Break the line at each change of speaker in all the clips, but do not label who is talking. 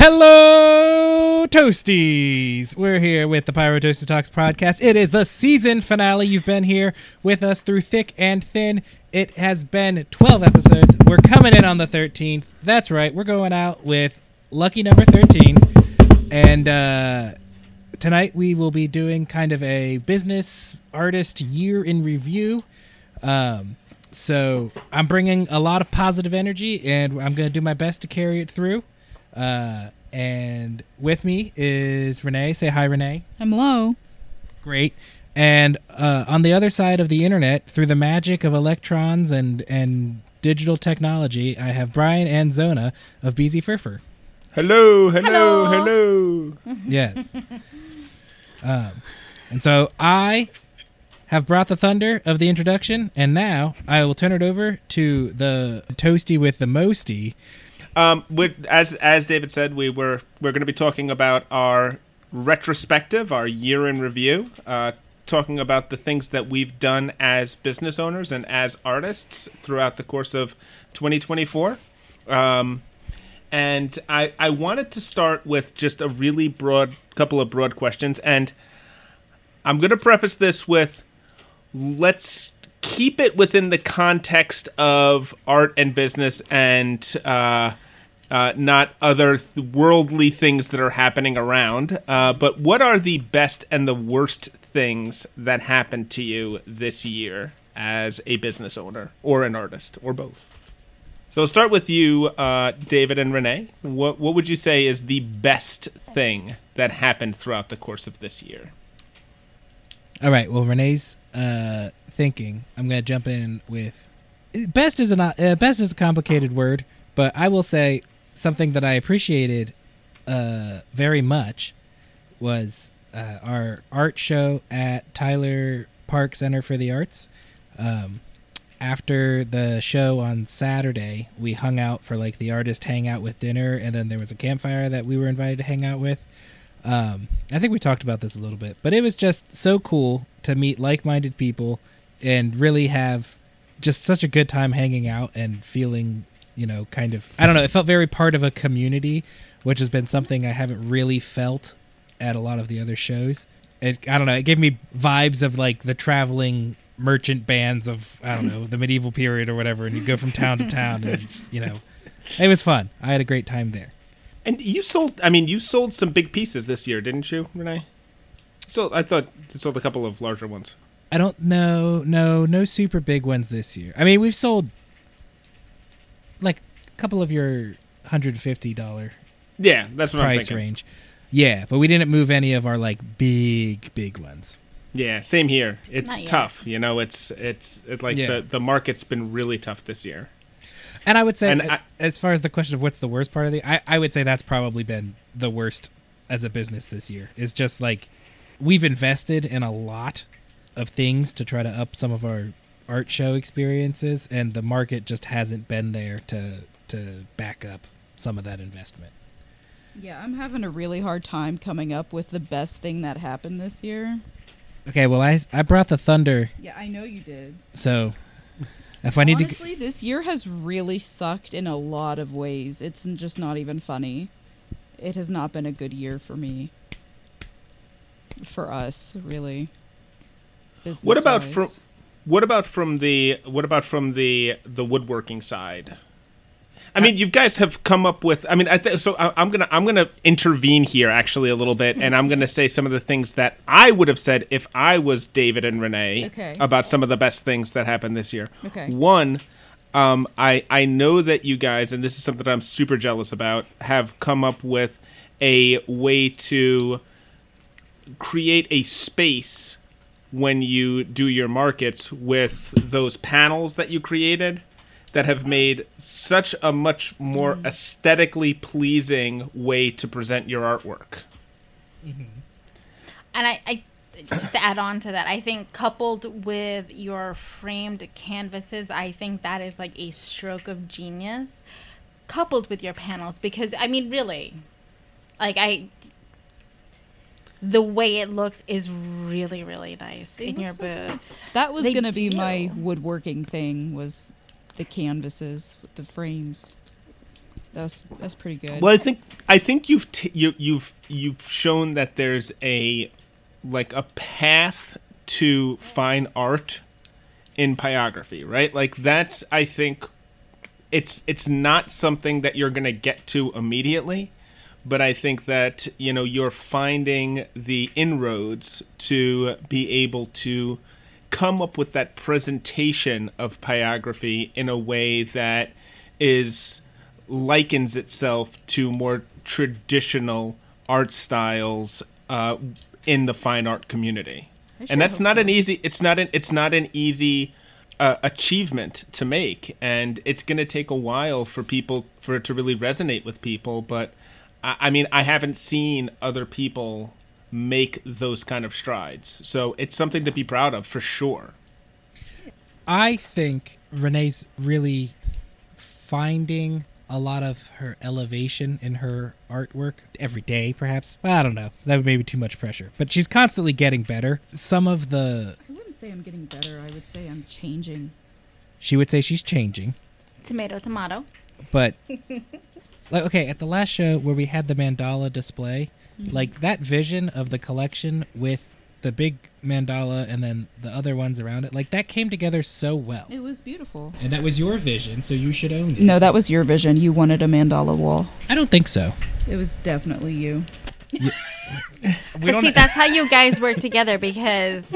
Hello, Toasties! We're here with the Pyro Toasted Talks podcast. It is the season finale. You've been here with us through thick and thin. It has been 12 episodes. We're coming in on the 13th. That's right. We're going out with lucky number 13. And tonight we will be doing kind of a business artist year in review. So I'm bringing a lot of positive energy, and I'm going to do my best to carry it through. And with me is Renee. Say hi, Renee.
Hello.
Great. And on the other side of the internet, through the magic of electrons and digital technology, I have Brian and Zona of Beezy Furfur.
Hello, hello, hello.
Yes. And so I have brought the thunder of the introduction, and now I will turn it over to the toasty with the mosty.
As David said, we're going to be talking about our retrospective, our year in review, talking about the things that we've done as business owners and as artists throughout the course of 2024. And I wanted to start with just a really couple of broad questions, and I'm going to preface this with, let's keep it within the context of art and business and not other worldly things that are happening around. But what are the best and the worst things that happened to you this year as a business owner or an artist or both? So I'll start with you, David and Renee. What would you say is the best thing that happened throughout the course of this year?
All right. Well, Renee's thinking. I'm going to jump in with best is a complicated word, but I will say something that I appreciated very much was our art show at Tyler Park Center for the Arts. After the show on Saturday, we hung out for like the artist hangout with dinner, and then there was a campfire that we were invited to hang out with. I think we talked about this a little bit, but it was just so cool to meet like-minded people and really have just such a good time hanging out and feeling, kind of, I don't know, it felt very part of a community, which has been something I haven't really felt at a lot of the other shows. I don't know, it gave me vibes of like the traveling merchant bands of, I don't know, the medieval period or whatever, and you go from town to town, and just, it was fun. I had a great time there.
And you sold some big pieces this year, didn't you, Renee? I thought you sold a couple of larger ones.
I don't know. No super big ones this year. I mean, we've sold like a couple of your $150
yeah, that's what
price
I'm thinking.
Range. Yeah, but we didn't move any of our like big ones.
Yeah, same here. It's tough.
Yeah.
The market's been really tough this year.
And I would say, as far as the question of what's the worst part of I would say that's probably been the worst as a business this year. Is just like we've invested in a lot of things to try to up some of our art show experiences, and the market just hasn't been there to back up some of that investment.
Yeah, I'm having a really hard time coming up with the best thing that happened this year.
Okay, well, I brought the thunder.
Yeah, I know you did.
So if I need
Honestly, this year has really sucked in a lot of ways. It's just not even funny. It has not been a good year for me. For us, really.
What about from the woodworking side? I mean, you guys have come up with. I mean, I'm gonna intervene here actually a little bit, and I'm gonna say some of the things that I would have said if I was David and Renee about some of the best things that happened this year.
Okay.
One, I know that you guys, and this is something I'm super jealous about, have come up with a way to create a space when you do your markets with those panels that you created that have made such a much more aesthetically pleasing way to present your artwork.
Mm-hmm. And I just to add on to that, I think coupled with your framed canvases, I think that is like a stroke of genius coupled with your panels, because I mean, really, like the way it looks is really, really nice in your booth.
That was going to be my woodworking thing, was the canvases with the frames. That's pretty good.
Well, I think you've shown that there's a path to fine art in pyrography, right? Like that's, I think it's not something that you're going to get to immediately, but I think that, you're finding the inroads to be able to come up with that presentation of pyrography in a way that likens itself to more traditional art styles in the fine art community. And that's not an easy. It's not an easy achievement to make, and it's going to take a while for it to really resonate with people. But I mean, I haven't seen other people make those kind of strides, so it's something to be proud of for sure.
I think Renee's really finding a lot of her elevation in her artwork every day, perhaps. Well, I don't know. That would maybe too much pressure. But she's constantly getting better. Some of the...
I wouldn't say I'm getting better. I would say I'm changing.
She would say she's changing.
Tomato, tomato.
But, okay, at the last show where we had the mandala display, like that vision of the collection with the big mandala and then the other ones around it, like that came together so well.
It was beautiful.
And that was your vision, so you should own it.
No, that was your vision. You wanted a mandala wall.
I don't think so.
It was definitely you.
But see, that's how you guys work together, because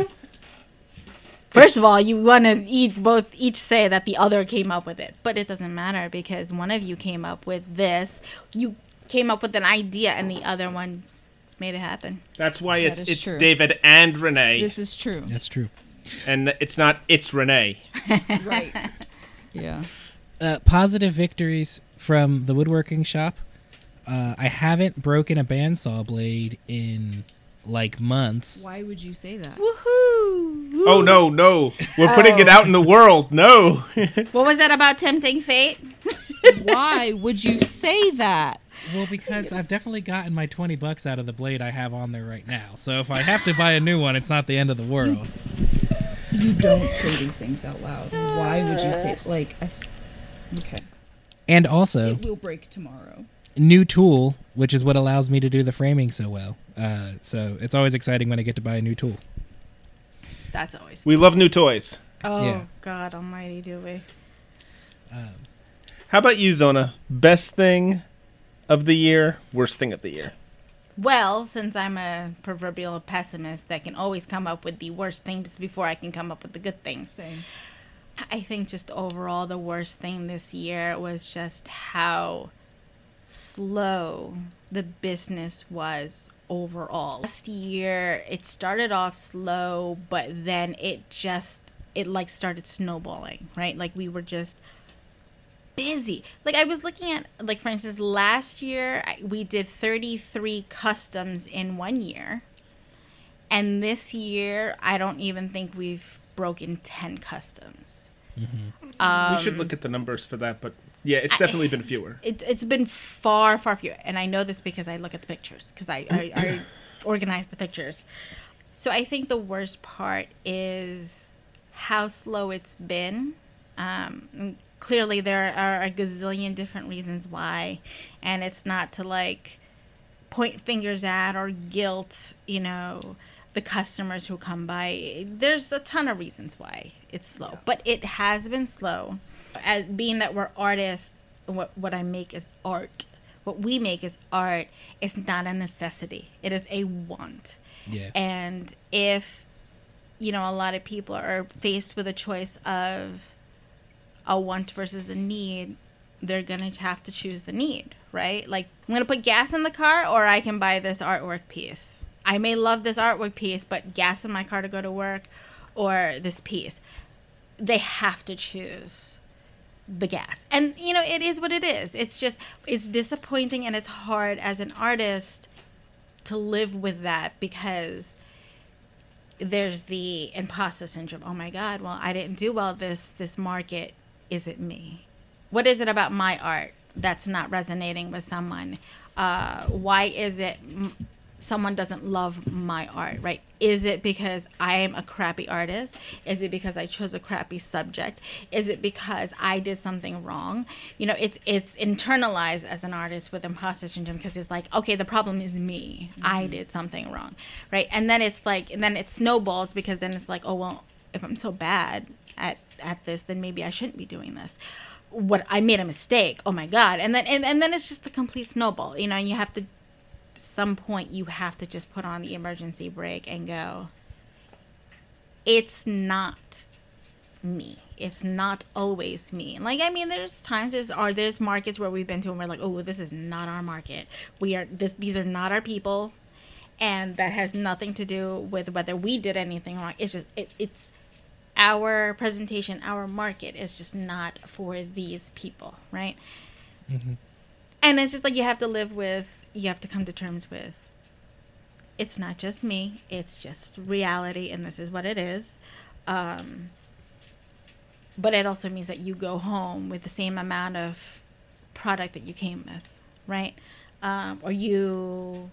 first of all, you want to each say that the other came up with it, but it doesn't matter because one of you came up with this. You came up with an idea, and the other one made it happen.
That's why it's
true.
David and Renee.
This is true.
That's true.
And it's Renee.
Right. Yeah.
Positive victories from the woodworking shop. I haven't broken a bandsaw blade in like months.
Why would you say that?
Woohoo!
Oh no, we're putting it out in the world. No.
What was that about tempting fate?
Why would you say that?
Well, because I've definitely gotten my $20 out of the blade I have on there right now. So if I have to buy a new one, it's not the end of the world.
You don't say these things out loud. Why would you say okay.
And also,
It will break tomorrow.
new tool, which is what allows me to do the framing so well. So it's always exciting when I get to buy a new tool.
That's always.
We love new toys.
Oh
Yeah.
God Almighty, do we?
How about you, Zona? Best thing of the year, worst thing of the year.
Well, since I'm a proverbial pessimist that can always come up with the worst things before I can come up with the good things.
Same.
I think just overall the worst thing this year was just how slow the business was overall. Last year it started off slow, but then it started snowballing, right? Like we were just busy. Like I was looking at, like for instance, last year we did 33 customs in 1 year, and this year I don't even think we've broken 10 customs.
Mm-hmm.
We should look at the numbers for that, but yeah, it's definitely been fewer.
It's been far fewer, and I know this because I look at the pictures, because I organize the pictures. So I think the worst part is how slow it's been. Clearly there are a gazillion different reasons why, and it's not to like point fingers at or guilt, the customers who come by. There's a ton of reasons why it's slow, but it has been slow. As being that we're artists, what I make is art. What we make is art. It's not a necessity. It is a want.
Yeah.
And if, a lot of people are faced with a choice of a want versus a need, they're going to have to choose the need, right? Like, I'm going to put gas in the car, or I can buy this artwork piece. I may love this artwork piece, but gas in my car to go to work, or this piece. They have to choose the gas. And, it is what it is. It's just, it's disappointing, and it's hard as an artist to live with that, because there's the imposter syndrome. Oh my God, well, I didn't do well this market. Is it me? What is it about my art that's not resonating with someone? Why is it someone doesn't love my art, right? Is it because I am a crappy artist? Is it because I chose a crappy subject? Is it because I did something wrong? You know, it's internalized as an artist with imposter syndrome, because it's like, okay, the problem is me. I did something wrong, right? And then it's like, and then it snowballs, because then it's like, oh, well, if I'm so bad at this, then maybe I shouldn't be doing this. What, I made a mistake. Oh my God. And then it's just the complete snowball, you know, and you have to, some point you have to just put on the emergency brake and go, it's not me. It's not always me. Like, I mean, there's times, there's markets where we've been to and we're like, oh, this is not our market. These are not our people. And that has nothing to do with whether we did anything wrong. It's just, it's our presentation, our market is just not for these people, right? Mm-hmm. And it's just like, you have to come to terms with, it's not just me, it's just reality, and this is what it is. But it also means that you go home with the same amount of product that you came with, right? Or you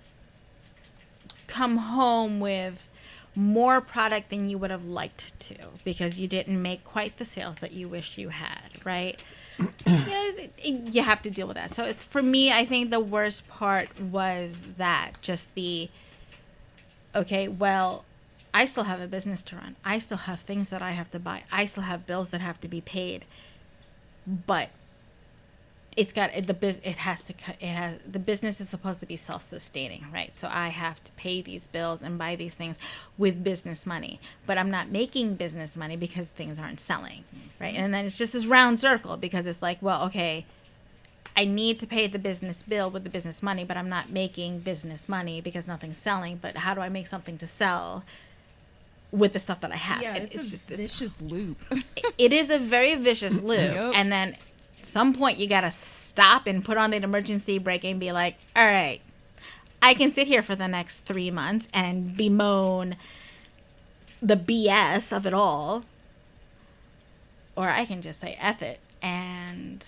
come home with more product than you would have liked to, because you didn't make quite the sales that you wish you had, right? You have to deal with that. So for me, I think the worst part was that, just okay, well, I still have a business to run. I still have things that I have to buy. I still have bills that have to be paid. But the business is supposed to be self-sustaining, right? So I have to pay these bills and buy these things with business money, but I'm not making business money because things aren't selling, right? And then it's just this round circle, because it's like, well, okay, I need to pay the business bill with the business money, but I'm not making business money because nothing's selling. But how do I make something to sell with the stuff that I have?
Yeah, it's just a vicious loop.
It is a very vicious loop.
Yep.
And then some point you gotta stop and put on the emergency brake and be like, all right, I can sit here for the next 3 months and bemoan the BS of it all, or I can just say F it and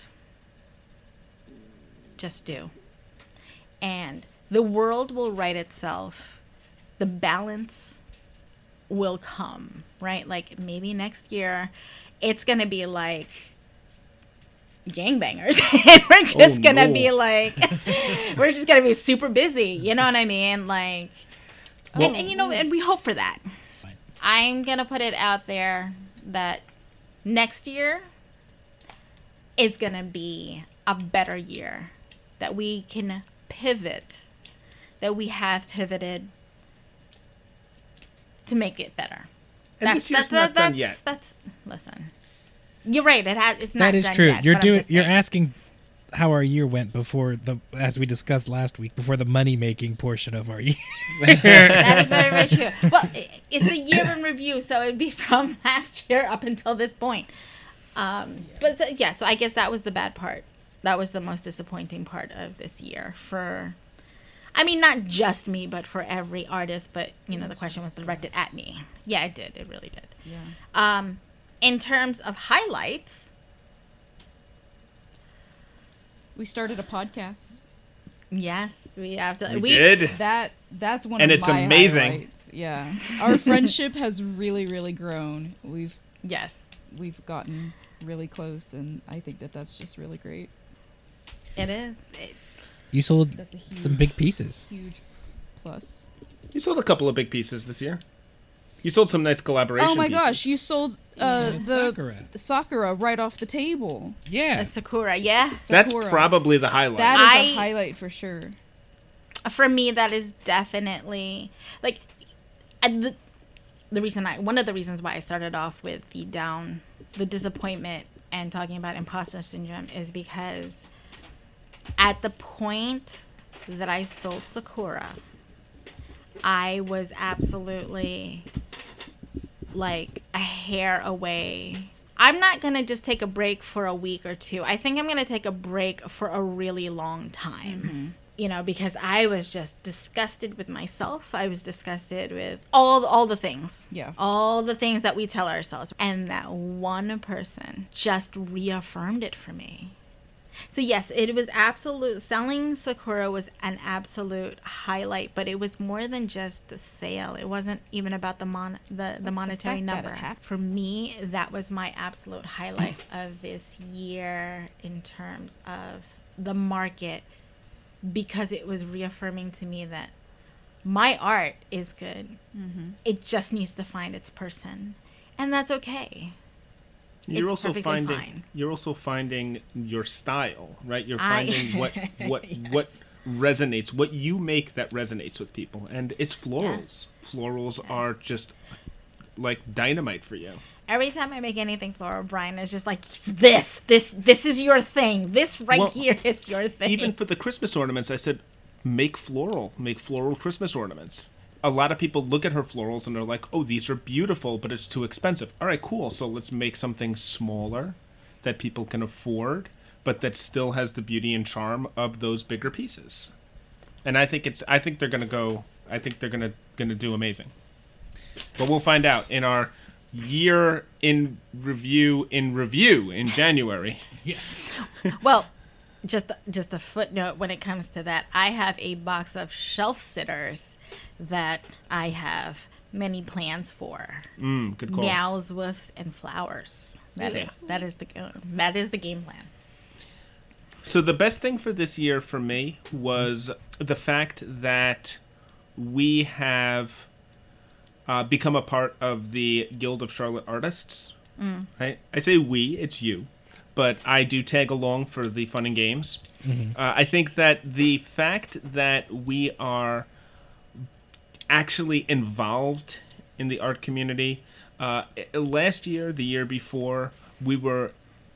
just do. And the world will right itself. The balance will come, right? Like, maybe next year it's gonna be like gangbangers. And we're just gonna be like, we're just gonna be super busy, you know what I mean? Like, well, and you know, and we hope for that. I'm gonna put it out there that next year is gonna be a better year, that we can pivot, that we have pivoted to make it better.
And this year's not done yet.
Listen. You're right. It's not.
That is
done
true.
Yet,
You're asking how our year went before as we discussed last week, before the money making portion of our year.
That is very, very true. Well, it's the year in review, so it'd be from last year up until this point. So I guess that was the bad part. That was the most disappointing part of this year for, I mean, not just me, but for every artist. But you know, the question was directed at me. Yeah, it did. It really did.
Yeah.
In terms of highlights,
we started a podcast.
Yes, we have to.
We did.
That's one
and
of
it's
my
amazing.
highlights. Yeah, our friendship has really, really grown. We've gotten really close, and I think that's just really great.
It is.
You sold
That's a
some big pieces.
Huge plus.
You sold a couple of big pieces this year. You sold some nice collaboration.
Oh my
pieces.
gosh, you sold the Sakura right off the table.
Yeah.
The Sakura, yeah.
That's
Sakura.
Probably the highlight.
That is a highlight for sure.
For me, that is definitely like one of the reasons why I started off with the disappointment and talking about imposter syndrome is because at the point that I sold Sakura, I was absolutely like a hair away. I'm not going to just take a break for a week or two. I think I'm going to take a break for a really long time. Mm-hmm. You know, because I was just disgusted with myself. I was disgusted with all the things.
Yeah.
All the things that we tell ourselves. And that one person just reaffirmed it for me. So yes, it was absolute. Selling Sakura was an absolute highlight, but it was more than just the sale. It wasn't even about the monetary
fact that
number.
it happened.
For me, that was my absolute highlight of this year in terms of the market, because it was reaffirming to me that my art is good.
Mm-hmm.
It just needs to find its person, and that's okay.
You're
It's
also
perfectly
finding
fine.
you're also finding your style, right? You're finding what
Yes.
what resonates, what you make that resonates with people, and it's florals. Florals are just like dynamite for you.
Every time I make anything floral, Brian is just like, this is your thing. This right
Well,
here is your thing.
Even for the Christmas ornaments, I said, make floral Christmas ornaments. A lot of people look at her florals and they're like, oh, these are beautiful, but it's too expensive. All right, cool. So let's make something smaller that people can afford, but that still has the beauty and charm of those bigger pieces. And I think they're gonna do amazing. But we'll find out in our year in review in January.
Well, just a footnote when it comes to that. I have a box of shelf sitters that I have many plans for.
Good call.
Meows, woofs, and flowers. That
Yeah.
is the game plan.
So the best thing for this year for me was the fact that we have become a part of the Guild of Charlotte Artists. Right? I say we, it's you, but I do tag along for the fun and games. I think that the fact that we are actually involved in the art community, last year, the year before, we were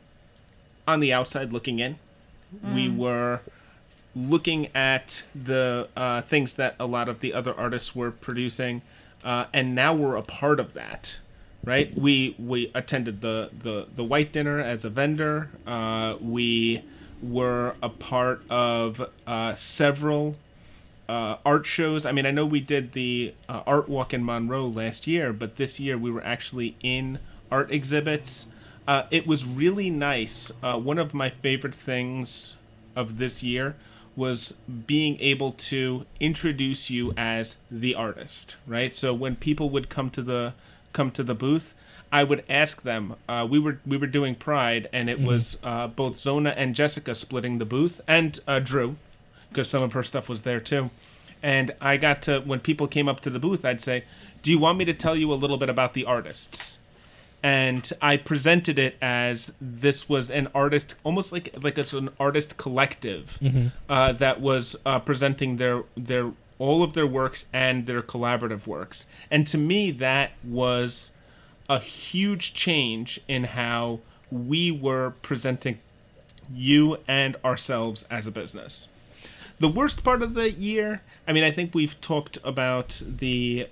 on the outside looking in. We were looking at the things that a lot of the other artists were producing, and now we're a part of that, right? We attended the White Dinner as a vendor. We were a part of several art shows. I mean, I know we did the art walk in Monroe last year, but this year we were actually in art exhibits. It was really nice. One of my favorite things of this year was being able to introduce you as the artist, right? So when people would come to the booth, I would ask them. We were doing Pride, and it was both Zona and Jessica splitting the booth, and Drew, because some of her stuff was there too. And I got to, when people came up to the booth, I'd say, do you want me to tell you a little bit about the artists? And I presented it as this was an artist, almost like it's an artist collective that was presenting their all of their works and their collaborative works. And to me, that was a huge change in how we were presenting you and ourselves as a business. The worst part of the year, I mean, I think we've talked about the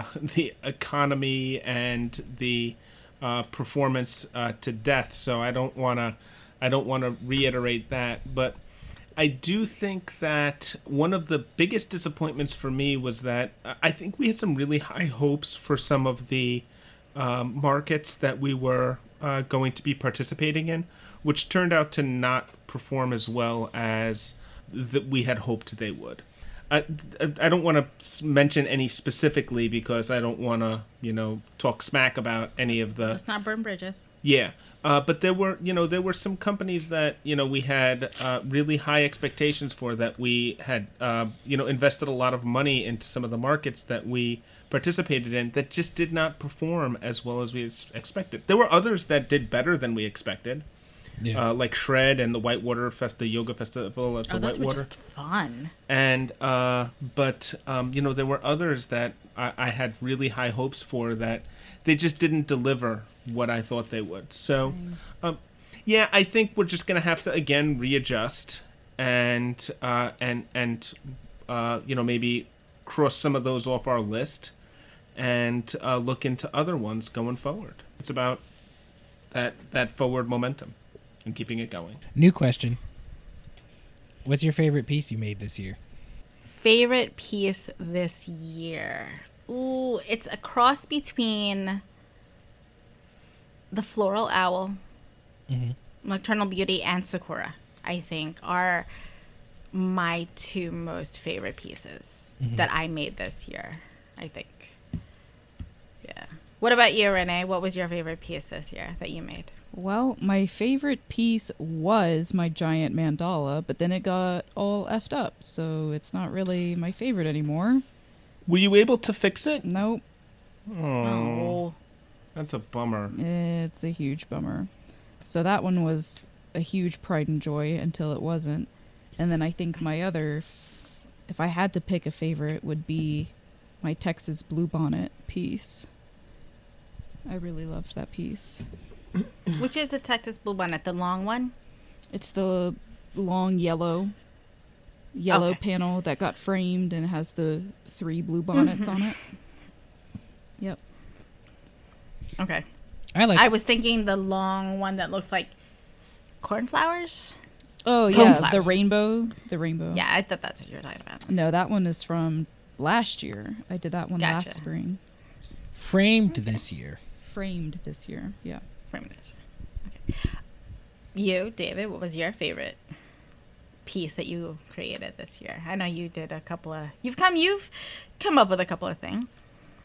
economy and the performance to death, so I don't want to reiterate that. But I do think that one of the biggest disappointments for me was that I think we had some really high hopes for some of the markets that we were going to be participating in, which turned out to not perform as well as that we had hoped they would. I don't want to mention any specifically because I don't want to, talk smack about any of the.
Let's not burn bridges.
Yeah, but there were some companies that we had really high expectations for, that we had invested a lot of money into some of the markets that we participated in, that just did not perform as well as we expected. There were others that did better than we expected.
Yeah.
Like Shred and the Whitewater the yoga festival at the
Those were
Whitewater.
just fun.
And but there were others that I had really high hopes for, that they just didn't deliver what I thought they would. So yeah, I think we're just gonna have to again readjust and maybe cross some of those off our list and look into other ones going forward. It's about that forward momentum and keeping it going.
New question. What's your favorite piece you made this year?
Favorite piece this year? Ooh, it's a cross between the Floral Owl, Nocturnal Beauty, and Sakura. I think, are my two most favorite pieces that I made this year, I think. Yeah. What about you, Renee? What was your favorite piece this year that you made?
Well, my favorite piece was my giant mandala, but then it got all effed up, so it's not really my favorite anymore.
Were you able to fix it?
Nope.
Oh, that's a bummer.
It's a huge bummer. So that one was a huge pride and joy until it wasn't. And then I think my other, if I had to pick a favorite, would be my Texas Bluebonnet piece. I really loved that piece.
Which is the Texas Bluebonnet, the long one?
It's the long yellow okay. panel that got framed and has the 3 blue bonnets on it. Yep.
Okay.
I
was thinking the long one that looks like cornflowers.
Oh yeah, the rainbow.
Yeah, I thought that's what you were talking about.
No, that one is from last year. I did that one
Gotcha.
last spring.
framed this year.
Framed this year. Yeah.
Framed this year. Okay. You, David, what was your favorite piece that you created this year? I know you did a couple of. You've come up with a couple of things.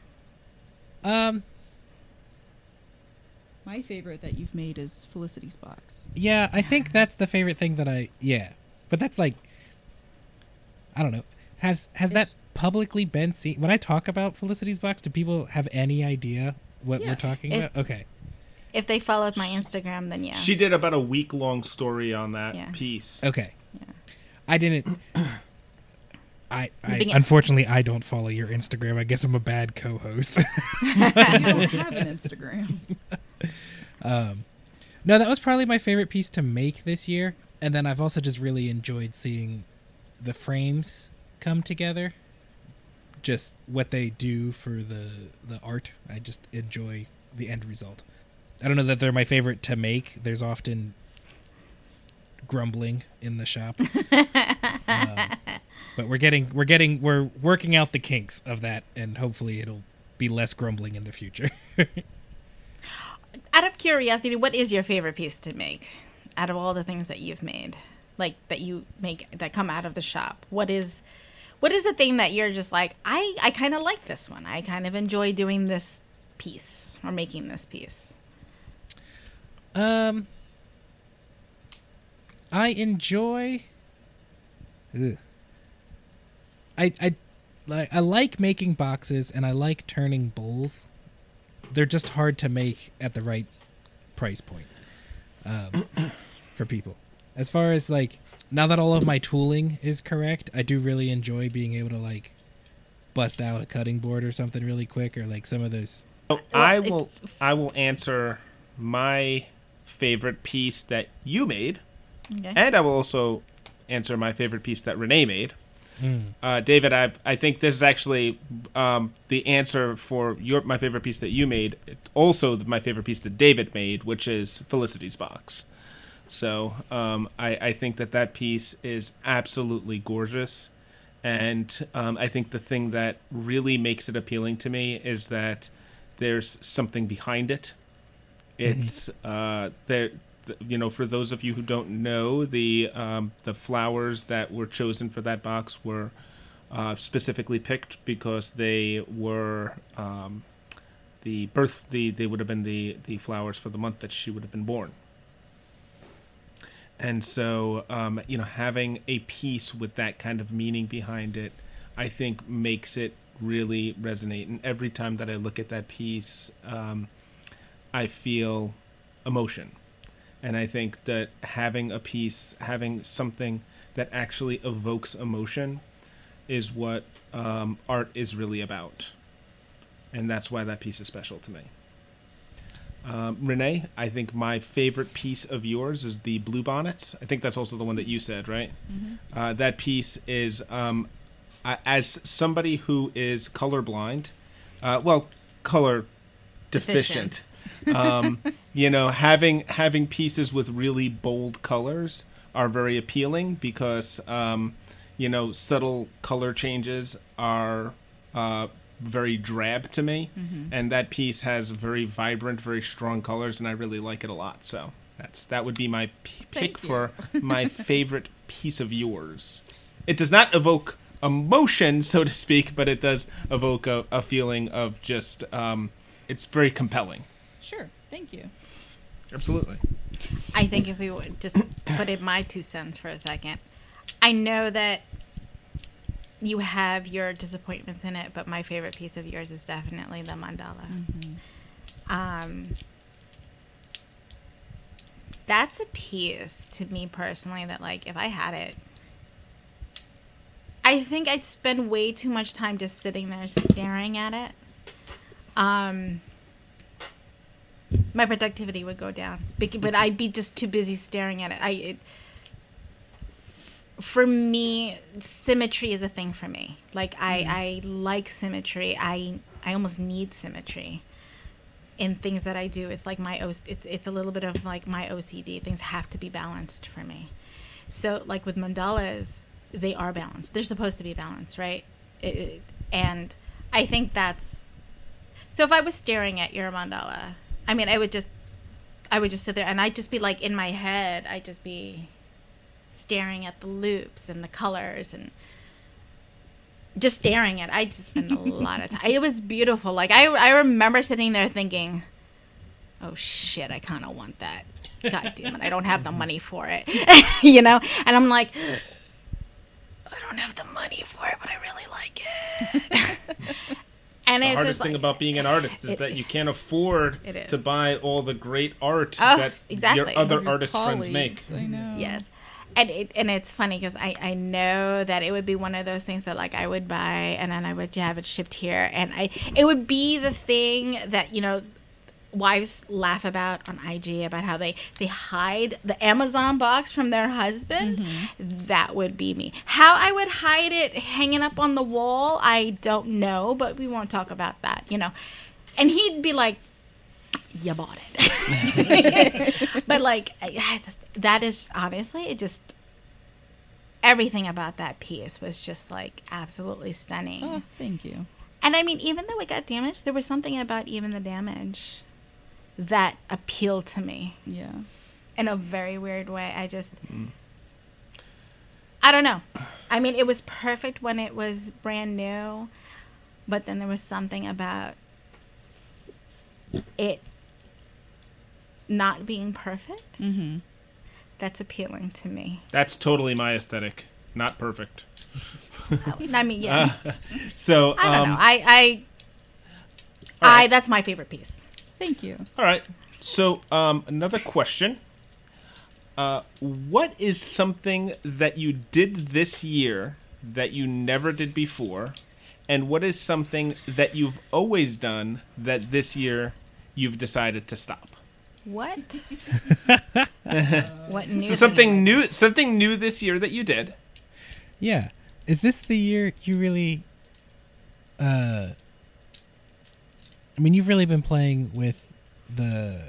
My favorite that you've made is Felicity's box.
Yeah, I think that's the favorite thing that but that's like, I don't know. Has that publicly been seen? When I talk about Felicity's box, do people have any idea what we're talking about? Okay.
If they followed my Instagram, then yes.
She did about a week-long story on that piece.
Okay.
Yeah.
I didn't. I unfortunately I don't follow your Instagram. I guess I'm a bad co-host.
You don't have an Instagram.
No, that was probably my favorite piece to make this year. And then I've also just really enjoyed seeing the frames come together. Just what they do for the art. I just enjoy the end result. I don't know that they're my favorite to make. There's often grumbling in the shop. But we're working out the kinks of that, and hopefully it'll be less grumbling in the future.
Out of curiosity, what is your favorite piece to make out of all the things that you've made? Like that you make that come out of the shop. What is the thing that you're just like, I kind of like this one. I kind of enjoy doing this piece or making this piece.
I enjoy. I like making boxes, and I like turning bowls. They're just hard to make at the right price point for people. As far as now that all of my tooling is correct, I do really enjoy being able to bust out a cutting board or something really quick, or some of those.
So I will answer my favorite piece that you made,
okay.
And I will also answer my favorite piece that Renee made. David, I think this is actually the answer for my favorite piece that you made. Also, my favorite piece that David made, which is Felicity's box. So I think that piece is absolutely gorgeous, and I think the thing that really makes it appealing to me is that there's something behind it. It's there. For those of you who don't know, the flowers that were chosen for that box were specifically picked because they were they would have been the flowers for the month that she would have been born. And so, having a piece with that kind of meaning behind it, I think makes it really resonate. And every time that I look at that piece, I feel emotion. And I think that having a piece, having something that actually evokes emotion is what art is really about. And that's why that piece is special to me. Renee, I think my favorite piece of yours is the Bluebonnets. I think that's also the one that you said, right? Mm-hmm. That piece is, as somebody who is colorblind, color deficient. Having pieces with really bold colors are very appealing because, subtle color changes are very drab to me. Mm-hmm. And that piece has very vibrant, very strong colors, and I really like it a lot. So That would be my pick
Thank you.
for my favorite piece of yours. It does not evoke emotion, so to speak, but it does evoke a feeling of just, it's very compelling.
Sure. Thank you.
Absolutely.
I think if we would just put in my 2 cents for a second, I know that you have your disappointments in it, but my favorite piece of yours is definitely the mandala. That's a piece to me personally that, like, if I had it, I think I'd spend way too much time just sitting there staring at it. My productivity would go down, but I'd be just too busy staring at it. For me, symmetry is a thing for me. Like, I like symmetry. I almost need symmetry in things that I do. It's like it's a little bit of like my OCD. Things have to be balanced for me. So, like with mandalas, they are balanced. They're supposed to be balanced, right? And I think that's... So if I was staring at your mandala, I mean, I would just sit there and I'd just be like, in my head, I'd just be staring at the loops and the colors and just staring at it. I just spend a lot of time. It was beautiful. Like, I remember sitting there thinking, oh shit, I kind of want that. God damn it, I don't have the money for it. You know? And I'm like, I don't have the money for it, but I really like it. And
The
it's
hardest
just
thing
like,
about being an artist is that you can't afford
It is.
to buy all the great art
Oh,
that
exactly.
your other
Of your
artist friends make.
colleagues, I know.
yes. And it's funny because I know that it would be one of those things that, like, I would buy and then I would have it shipped here, and it would be the thing that, you know, wives laugh about on IG about how they hide the Amazon box from their husband. That would be me. How I would hide it hanging up on the wall, I don't know, but we won't talk about that, you know. And he'd be like, you bought it. But like, that is honestly, it just, everything about that piece was just like absolutely stunning.
Oh, thank you.
And I mean, even though it got damaged, there was something about even the damage that appealed to me
Yeah.
in a very weird way. I don't know. I mean, it was perfect when it was brand new, but then there was something about it not being perfect
Mm-hmm.
that's appealing to me.
That's totally my aesthetic. Not perfect.
I mean, yes.
So,
I don't know.
all right.
That's my favorite piece.
Thank you.
all right. So, another question. What is something that you did this year that you never did before? And what is something that you've always done that this year you've decided to stop?
What? What new?
So something new this year that you did.
Yeah. Is this the year you really I mean, you've really been playing with the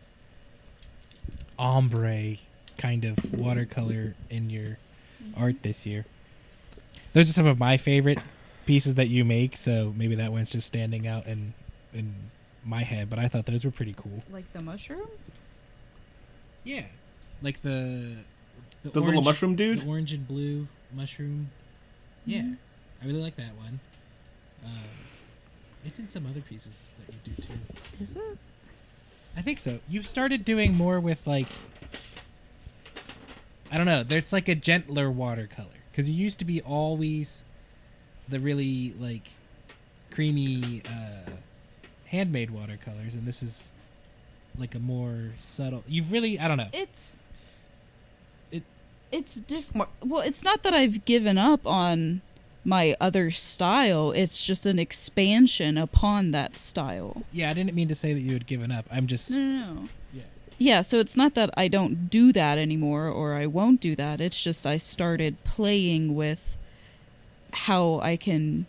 ombre kind of watercolor in your art this year. Those are some of my favorite pieces that you make, so maybe that one's just standing out in my head, but I thought those were pretty cool.
Like the mushroom?
Yeah. Like the
little
orange-
mushroom dude?
The orange and blue mushroom. Yeah.
Mhm.
I really like that one. It's in some other pieces that you do too.
Is it?
I think so. You've started doing more with like, I don't know. There's like a gentler watercolor because you used to be always the really like creamy handmade watercolors, and this is like a more subtle. You've really, I don't know.
It's different. Well, it's not that I've given up on my other style. It's just an expansion upon that style.
Yeah, I didn't mean to say that you had given up. I'm just
No.
yeah.
Yeah, so it's not that I don't do that anymore or I won't do that. It's just I started playing with how I can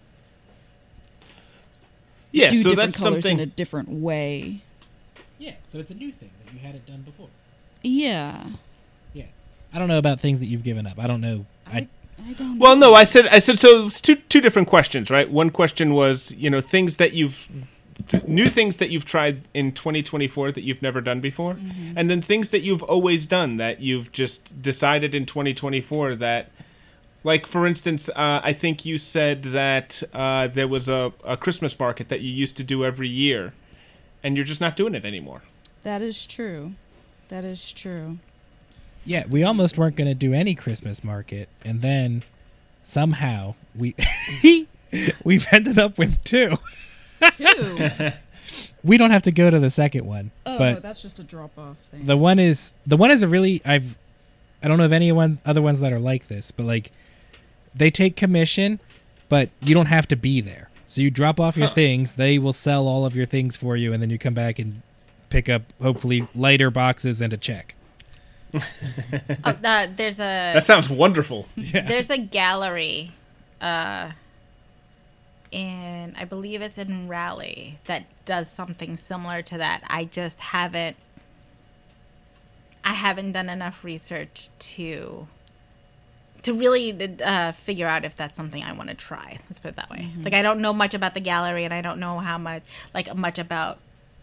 Yeah,
do
so
different
that's
colors
something.
in a different way.
Yeah, so it's a new thing that you hadn't done before.
Yeah.
Yeah. I don't know about things that you've given up. I don't know.
I don't
Well,
know.
no, I said so. It's two different questions, right? One question was, things that you've new things that you've tried in 2024 that you've never done before, and then things that you've always done that you've just decided in 2024 that, like, for instance, I think you said that there was a Christmas market that you used to do every year, and you're just not doing it anymore.
That is true. That is true.
Yeah, we almost weren't going to do any Christmas market, and then somehow we've ended up with 2.
2?
We don't have to go to the second one,
Oh,
but
that's just a drop-off thing.
the one is a really I don't know of any other ones that are like this, but like they take commission, but you don't have to be there. So you drop off your things, they will sell all of your things for you, and then you come back and pick up hopefully lighter boxes and a check.
There's a
That sounds wonderful.
there's a gallery in, I believe it's in Raleigh, that does something similar to that. I just haven't done enough research to really figure out if that's something I want to try. Let's put it that way. Like, I don't know much about the gallery, and I don't know much about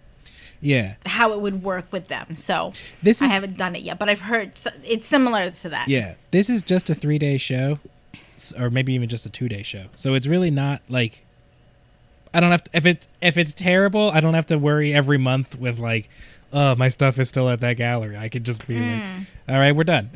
how it would work with them. So I haven't done it yet, but I've heard it's similar to that.
Yeah, this is just a 3-day show, or maybe even just a 2-day show. So it's really not like I don't have to, if it's terrible, I don't have to worry every month with like, oh, my stuff is still at that gallery. I could just be like, all right, we're done.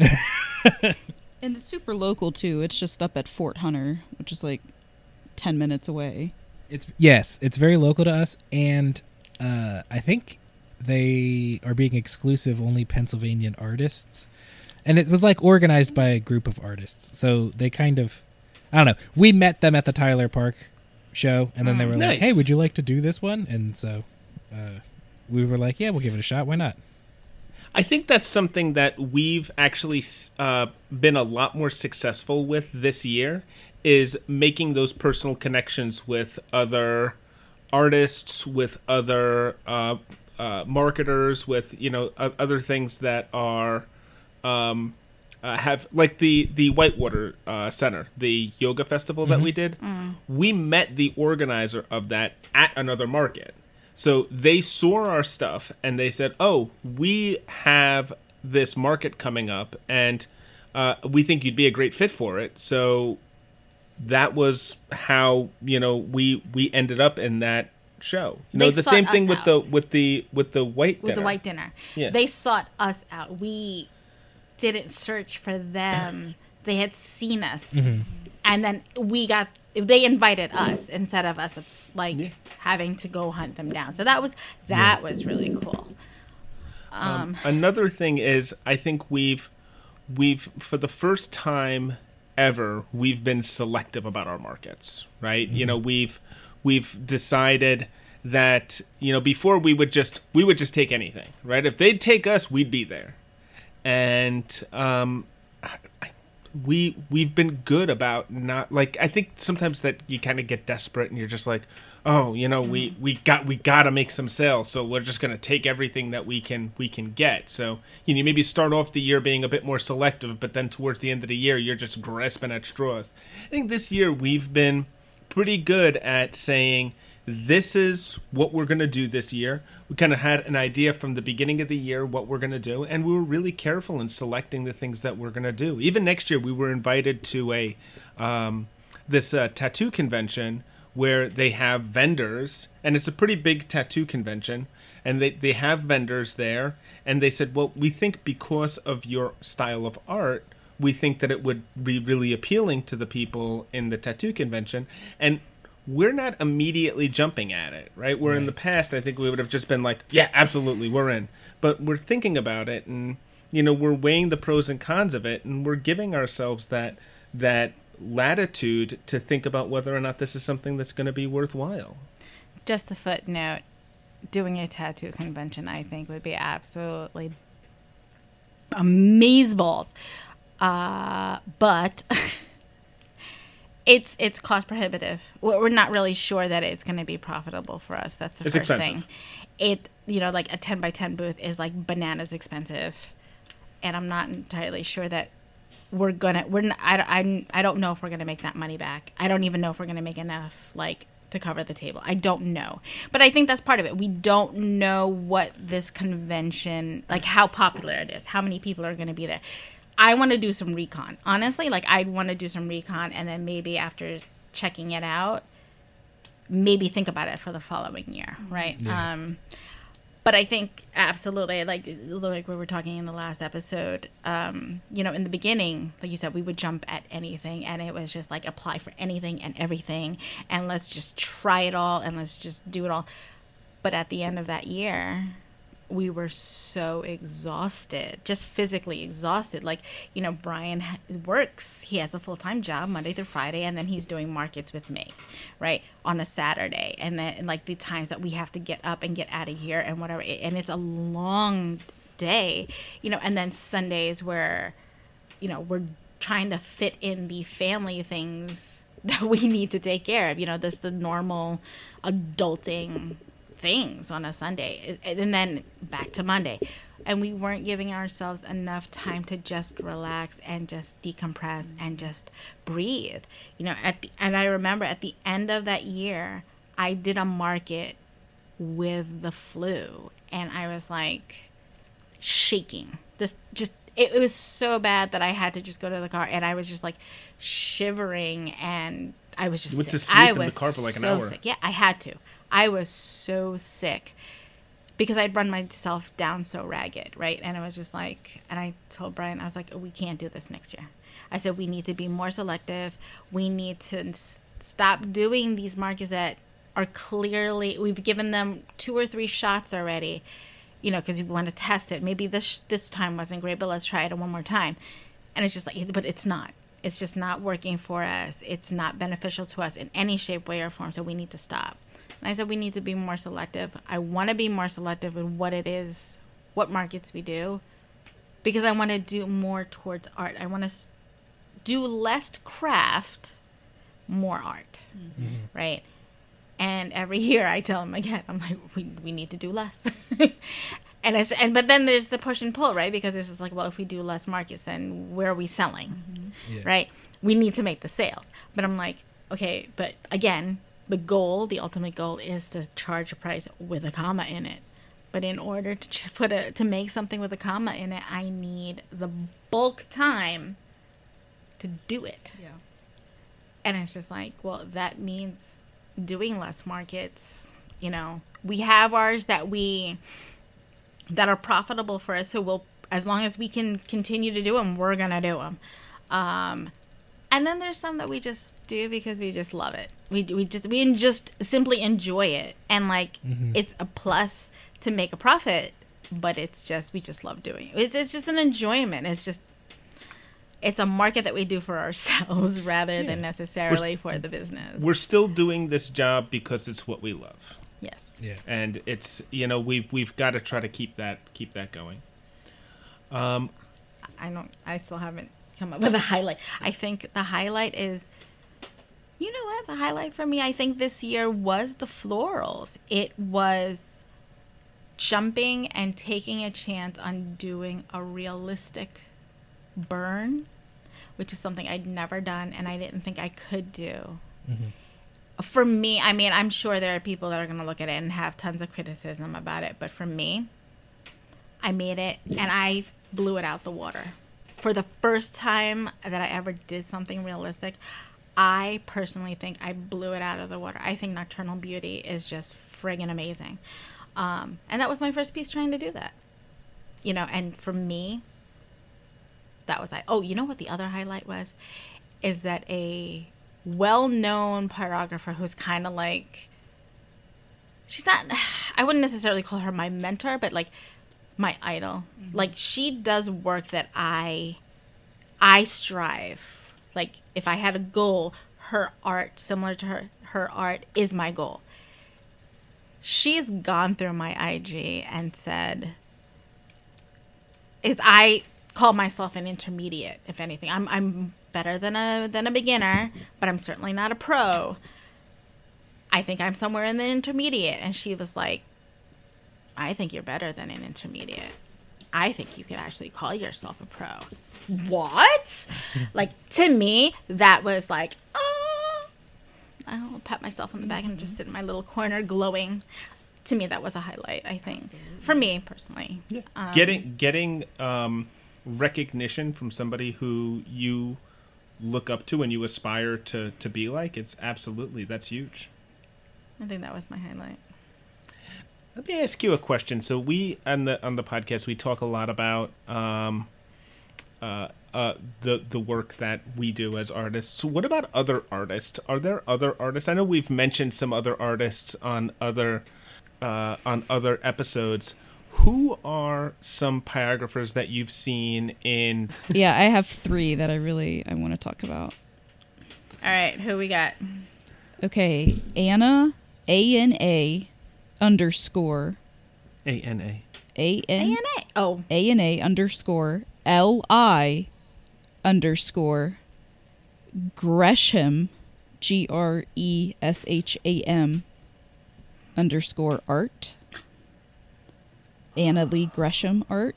And it's super local, too. It's just up at Fort Hunter, which is like 10 minutes away.
It's very local to us, and I think they are being exclusive only Pennsylvanian artists. And it was like organized by a group of artists. So they kind of, I don't know. We met them at the Tyler Park show, and then they were like,
Nice.
hey, would you like to do this one? And so we were like, yeah, we'll give it a shot. Why not?
I think that's something that we've actually been a lot more successful with this year, is making those personal connections with other artists, with other marketers, with other things that are have, like the Whitewater Center, the yoga festival that we did. We met the organizer of that at another market. So they saw our stuff and they said, oh, we have this market coming up and we think you'd be a great fit for it. So that was how, we ended up in that show.
They
The
sought
same
us
thing with
out.
the white
With
dinner.
the white dinner.
Yeah.
They sought us out. We didn't search for them. They had seen us. And then they invited us instead of us having to go hunt them down. So that was really cool.
Another thing is, I think we've for the first time ever, we've been selective about our markets, right? We've decided that, before we would just take anything, right? If they'd take us, we'd be there. And we've been good about not, like, I think sometimes that you kind of get desperate and you're just like, oh, we got to make some sales, so we're just going to take everything that we can get. So you maybe start off the year being a bit more selective, but then towards the end of the year you're just grasping at straws. I think this year we've been pretty good at saying, this is what we're going to do this year. We kind of had an idea from the beginning of the year what we're going to do, and we were really careful in selecting the things that we're going to do. Even next year, we were invited to this tattoo convention where they have vendors, and it's a pretty big tattoo convention, and they have vendors there, and they said, well, we think because of your style of art, we think that it would be really appealing to the people in the tattoo convention, and we're not immediately jumping at it, right? Where in the past, I think we would have just been like, yeah, absolutely, we're in. But we're thinking about it, and, we're weighing the pros and cons of it, and we're giving ourselves that latitude to think about whether or not this is something that's going to be worthwhile.
Just a footnote, doing a tattoo convention, I think, would be absolutely amazeballs. But it's cost prohibitive. We're not really sure that it's going to be profitable for us. That's the
It's
first
expensive.
thing. Like a 10x10 booth is like bananas expensive, and I'm not entirely sure that I don't know if we're gonna make that money back. I don't even know if we're gonna make enough to cover the table. I don't know. But I think that's part of it. We don't know what this convention, like how popular it is, how many people are going to be there. I want to do some recon. Honestly, like I'd want to do some recon, and then maybe after checking it out, maybe think about it for the following year, right?
Yeah.
But I think absolutely, like we were talking in the last episode, you know, in the beginning, like you said, we would jump at anything, and it was just like apply for anything and everything, and let's just try it all, and let's just do it all. But at the end of that year, we were so exhausted, just physically exhausted. Like, you know, Brian works, he has a full-time job Monday through Friday, and then he's doing markets with me, right, on a Saturday. And then like the times that we have to get up and get out of here and whatever, and it's a long day, you know. And then Sundays where, you know, we're trying to fit in the family things that we need to take care of, you know, the normal adulting things on a Sunday, and then back to Monday, and we weren't giving ourselves enough time to just relax and just decompress and just breathe, you know. And I remember at the end of that year, I did a market with the flu, and I was like shaking. It was so bad that I had to just go to the car, and I was just like shivering, and I was just
You went to
sick.
sleep
I
in the
was
car for like an
so
hour.
sick. Yeah, I had to. I was so sick because I'd run myself down so ragged, right? And it was just like, and I told Brian, I was like, we can't do this next year. I said, we need to be more selective. We need to stop doing these markets that are clearly, we've given them 2 or 3 shots already, you know, because you want to test it. Maybe this time wasn't great, but let's try it one more time. And it's just like, but it's not. It's just not working for us. It's not beneficial to us in any shape, way, or form. So we need to stop. And I said, we need to be more selective. I want to be more selective in what it is, what markets we do, because I want to do more towards art. I want to do less craft, more art, right? And every year I tell them again, I'm like, we need to do less. But then there's the push and pull, right? Because it's just like, well, if we do less markets, then where are we selling, right? We need to make the sales. But I'm like, okay, but again, the ultimate goal is to charge a price with a comma in it. But in order to make something with a comma in it, I need the bulk time to do it.
Yeah.
And it's just like, well, that means doing less markets. You know, we have ours that are profitable for us. So we'll, as long as we can continue to do them, we're going to do them. And then there's some that we just do because we just love it. We just simply enjoy it. And like, it's a plus to make a profit, but we just love doing it. It's just an enjoyment. It's a market that we do for ourselves rather than necessarily for the business.
We're still doing this job because it's what we love.
Yes.
Yeah.
And it's, you know, we've got to try to keep that going.
I still haven't come up with a highlight. I think the highlight is, you know what? The highlight for me, I think this year was the florals. It was jumping and taking a chance on doing a realistic burn, which is something I'd never done and I didn't think I could do. For me, I mean, I'm sure there are people that are going to look at it and have tons of criticism about it, but for me, I made it and I blew it out the water. For the first time that I ever did something realistic, I personally think I blew it out of the water. I think Nocturnal Beauty is just friggin' amazing. And that was my first piece trying to do that. You know, and for me, that was Oh, you know what the other highlight was? Is that a well-known pyrographer who's kind of like, she's not, I wouldn't necessarily call her my mentor, but like my idol. Like she does work that I strive. Like if I had a goal, her art, similar to her art is my goal. She's gone through my IG and said, I call myself an intermediate, if anything. I'm better than a beginner, but I'm certainly not a pro. I think I'm somewhere in the intermediate. And she was like, I think you're better than an intermediate. I think you could actually call yourself a pro. What? Like, to me, that was like, oh, I'll pat myself on the back and just sit in my little corner glowing. To me, that was a highlight, I think. Absolutely. For me, personally.
Yeah. Getting recognition from somebody who you look up to and you aspire to be like, that's huge.
I think that was my highlight.
Let me ask you a question. So we on the podcast we talk a lot about the work that we do as artists. So what about other artists? Are there other artists? I know we've mentioned some other artists on other episodes. Who are some pyographers that you've seen in?
Yeah, I have 3 that I want to talk about.
All right, who we got?
Okay, Anna, ANA _.
ANA.
ANA.
Oh.
ANA _ LI _ Gresham GRESHAM _art. Anna Lee Gresham art.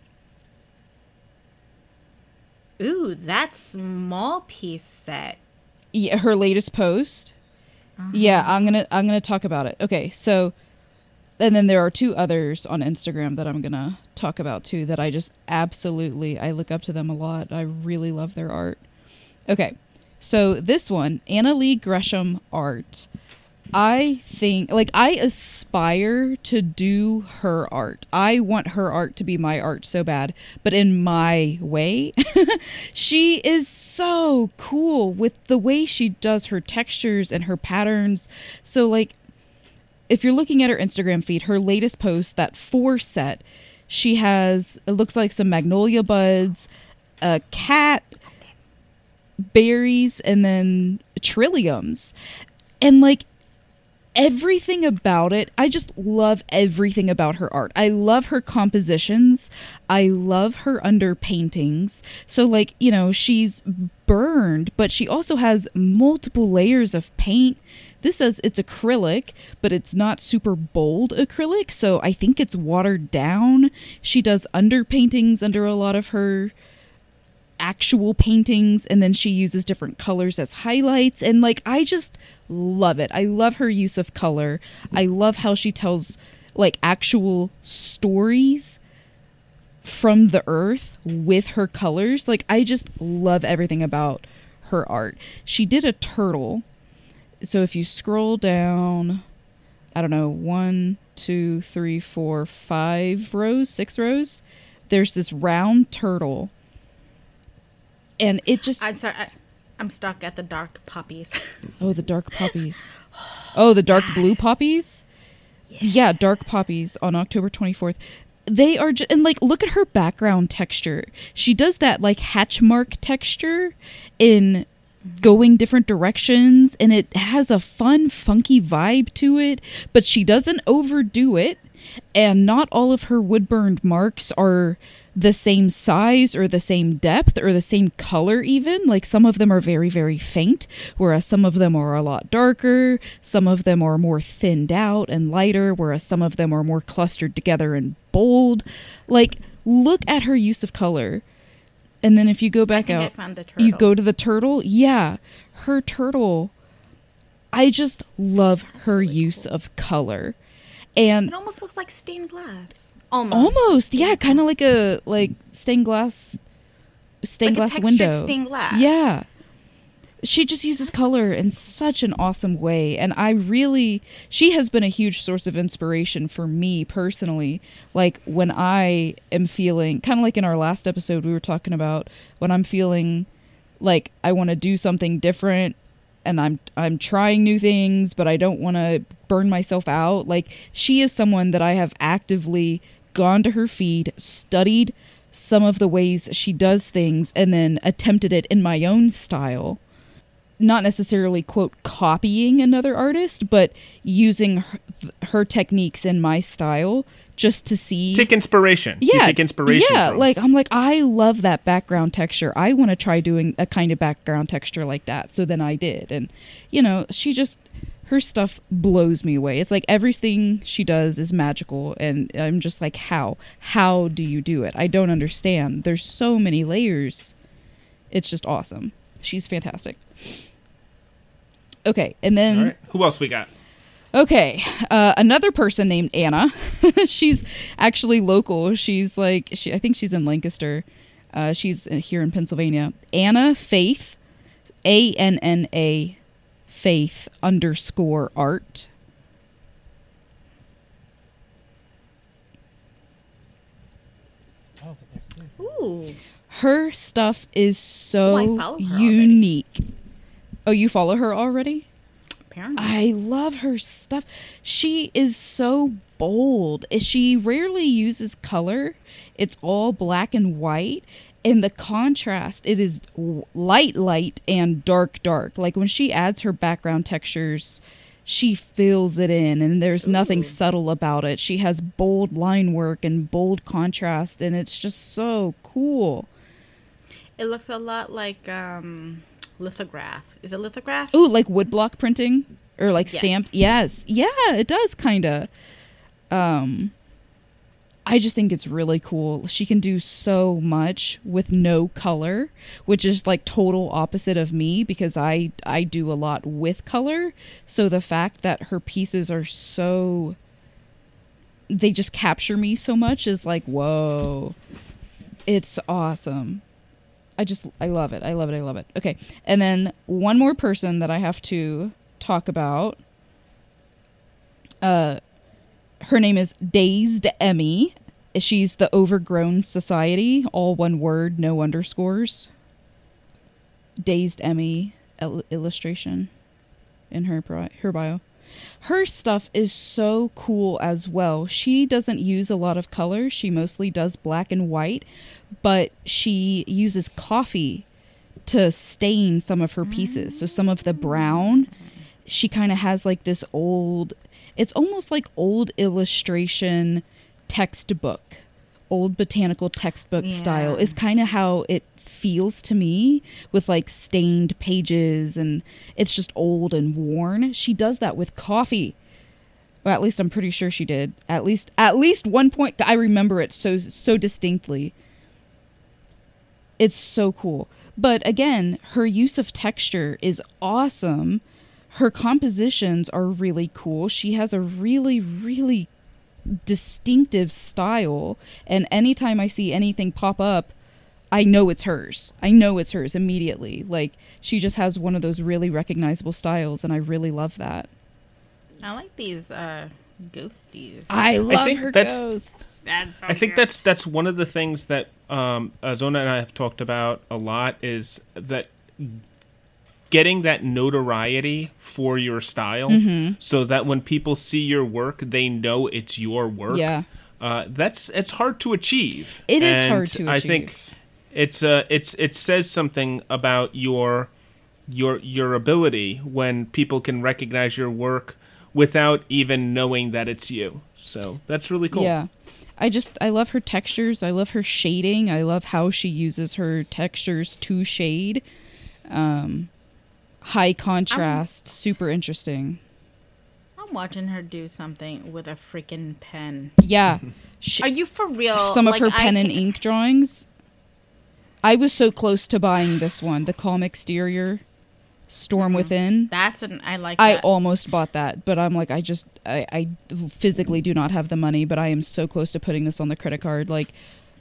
Ooh, that small piece set.
Yeah, her latest post. Yeah, I'm gonna talk about it. Okay, so, and then there are 2 others on Instagram that I'm gonna talk about too that I just absolutely, I look up to them a lot. I really love their art. Okay, so this one, Anna Lee Gresham art. I think, like, I aspire to do her art. I want her art to be my art so bad, but in my way. She is so cool with the way she does her textures and her patterns. So, like, if you're looking at her Instagram feed, her latest post, that 4 set, she has, it looks like some magnolia buds, a cat, berries, and then trilliums. And, like, everything about it, I just love everything about her art. I love her compositions. I love her underpaintings. So, like, you know, she's burned, but she also has multiple layers of paint. This says it's acrylic, but it's not super bold acrylic, so I think it's watered down. She does underpaintings under a lot of her actual paintings, and then she uses different colors as highlights, and, like, I just love it. I love her use of color. I love how she tells, like, actual stories from the earth with her colors. Like, I just love everything about her art. She did a turtle. So if you scroll down, I don't know, 1, 2, 3, 4, 5 rows, 6 rows, there's this round turtle. And it just...
I'm sorry, I'm stuck at the dark poppies.
Oh, the dark poppies. Oh, the dark blue poppies? Yeah, dark poppies on October 24th. They are just... And, like, look at her background texture. She does that, like, hatch mark texture in going different directions, and it has a fun, funky vibe to it, but she doesn't overdo it, and not all of her wood-burned marks are the same size or the same depth or the same color even. Like, some of them are very, very faint, whereas some of them are a lot darker. Some of them are more thinned out and lighter, whereas some of them are more clustered together and bold. Like, look at her use of color. And then if you go back out, you go to the turtle. Yeah, her turtle. I just love her use of color. And
it almost looks like stained glass.
Almost, yeah, kind of like a stained glass window.
Stained glass.
Yeah. She just uses color in such an awesome way, and she has been a huge source of inspiration for me personally. Like, when I am feeling, kind of like in our last episode we were talking about, when I'm feeling like I want to do something different and I'm trying new things, but I don't want to burn myself out. Like, she is someone that I have actively gone to her feed, studied some of the ways she does things, and then attempted it in my own style. Not necessarily, quote, copying another artist, but using her techniques in my style just to see.
Take inspiration.
Yeah.
You take inspiration.
Yeah.
From.
Like, I'm like, I love that background texture. I want to try doing a kind of background texture like that. So then I did. And, you know, her stuff blows me away. It's like everything she does is magical. And I'm just like, how? How do you do it? I don't understand. There's so many layers. It's just awesome. She's fantastic. Okay, and then
All right. Who else we got?
okay, another person named Anna. She's actually local. She's I think she's in Lancaster. She's here in Pennsylvania. Anna Faith, ANNA Faith _art.
Oh, but they're so
Ooh.
Her stuff is
Oh, I
so
follow her already.
unique. Oh, you follow her already?
Apparently.
I love her stuff. She is so bold. She rarely uses color. It's all black and white. And the contrast, it is light, and dark. Like when she adds her background textures, she fills it in, and there's nothing subtle about it. She has bold line work and bold contrast, and it's just so cool.
It looks a lot like lithograph. Is it lithograph?
Ooh, like woodblock printing or like
Yes.
stamped. Yes. Yeah, it does kind of. I just think it's really cool. She can do so much with no color, which is like total opposite of me because I do a lot with color. So the fact that her pieces are so, they just capture me so much is like, whoa. It's awesome. I love it. I love it. Okay. And then one more person that I have to talk about. Her name is Dazed Emmy. She's the Overgrown Society, all one word, no underscores. Dazed Emmy illustration in her bio. Her stuff is so cool as well. She doesn't use a lot of color. She mostly does black and white, but she uses coffee to stain some of her pieces. So some of the brown, she kind of has like this old, it's almost like old illustration textbook, old botanical textbook style is kind of how it feels to me, with like stained pages, and it's just old and worn. She does that with coffee. Well, at least I'm pretty sure she did. At least one point, I remember it so distinctly. It's so cool. But again, her use of texture is awesome. Her compositions are really cool. She has a really, really distinctive style, and anytime I see anything pop up, I know it's hers. I know it's hers immediately. Like, she just has one of those really recognizable styles, and I really love that.
I like these ghosties.
I love
think
her
that's-
ghosts.
That's so
I think
cute.
that's one of the things that Zona and I have talked about a lot, is that getting that notoriety for your style, so that when people see your work, they know it's your work.
Yeah.
It's hard to achieve.
It is
And
hard to
I
achieve.
think it says something about your ability when people can recognize your work without even knowing that it's you. So that's really cool.
Yeah. I love her textures. I love her shading. I love how she uses her textures to shade. High contrast, super interesting.
I'm watching her do something with a freaking pen.
Yeah.
Are you for real?
Some of
Like,
her
I
pen and
can't-
ink drawings. I was so close to buying this one, the Calm Exterior, Storm Within.
I like
I
that.
almost bought that, but I'm like, I physically do not have the money, but I am so close to putting this on the credit card. Like,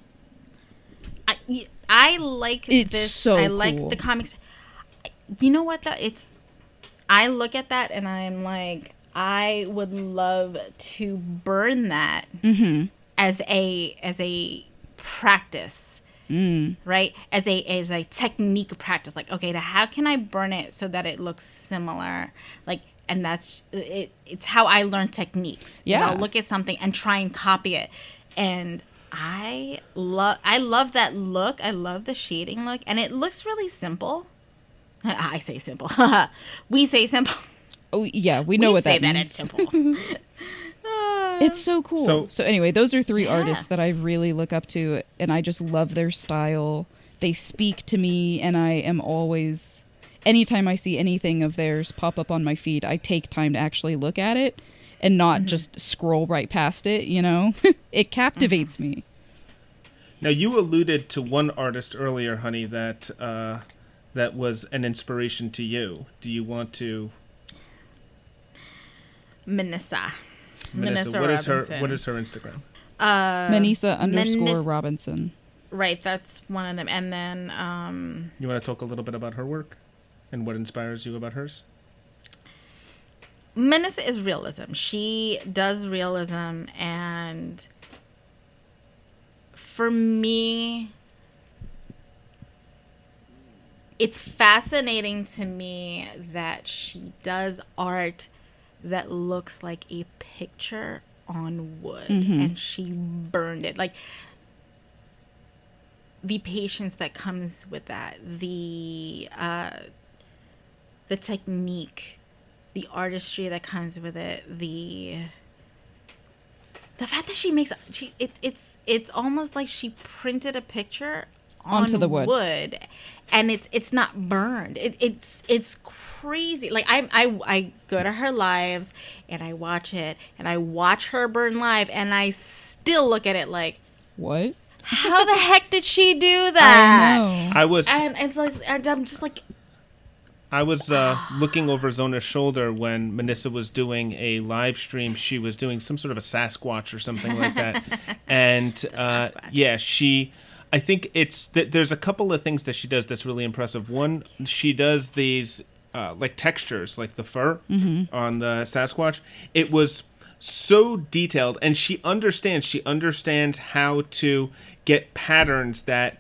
I like
It's
this.
so
I like
cool.
the comics. You know what though? I look at that and I'm like, I would love to burn that as a practice. Right? As a technique practice. Like, okay, how can I burn it so that it looks similar? Like, and that's it. It's how I learn techniques. Is
Yeah.
I'll look at something and try and copy it. And I love that look. I love the shading look, and it looks really simple. I say simple. We say simple.
oh yeah, we know what
say
that
it's
means.
simple.
It's so cool. So anyway, those are three
Yeah.
artists that I really look up to, and I just love their style. They speak to me, and I am always, anytime I see anything of theirs pop up on my feed, I take time to actually look at it and not just scroll right past it, you know? It captivates me.
Now, you alluded to one artist earlier, honey, that that was an inspiration to you. Do you want to
Manissa.
Manissa. What is her Instagram?
Manissa_Robinson.
Right, that's one of them. And then
you want to talk a little bit about her work and what inspires you about hers?
Manissa is realism. She does realism, and for me, it's fascinating to me that she does art that looks like a picture on wood, and she burned it. Like, the patience that comes with that, the technique, the artistry that comes with it, the fact that she makes it's almost like she printed a picture
onto the wood,
and it's not burned. It's crazy. Like, I go to her lives and I watch it, and I watch her burn live, and I still look at it like,
what?
How the heck did she do that?
I know.
I'm just like,
I was looking over Zona's shoulder when Manissa was doing a live stream. She was doing some sort of a Sasquatch or something like that. And I think there's a couple of things that she does that's really impressive. One, she does these like textures, like the fur on the Sasquatch. It was so detailed, and she understands how to get patterns that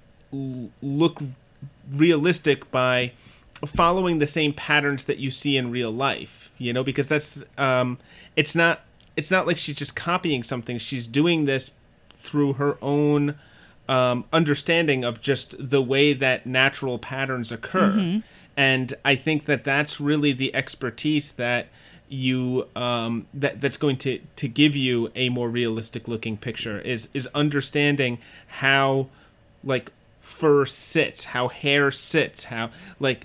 look realistic by following the same patterns that you see in real life, because that's it's not like she's just copying something. She's doing this through her own understanding of just the way that natural patterns occur. And I think that that's really the expertise that you that's going to give you a more realistic looking picture is understanding how, like, fur sits, how hair sits, how, like,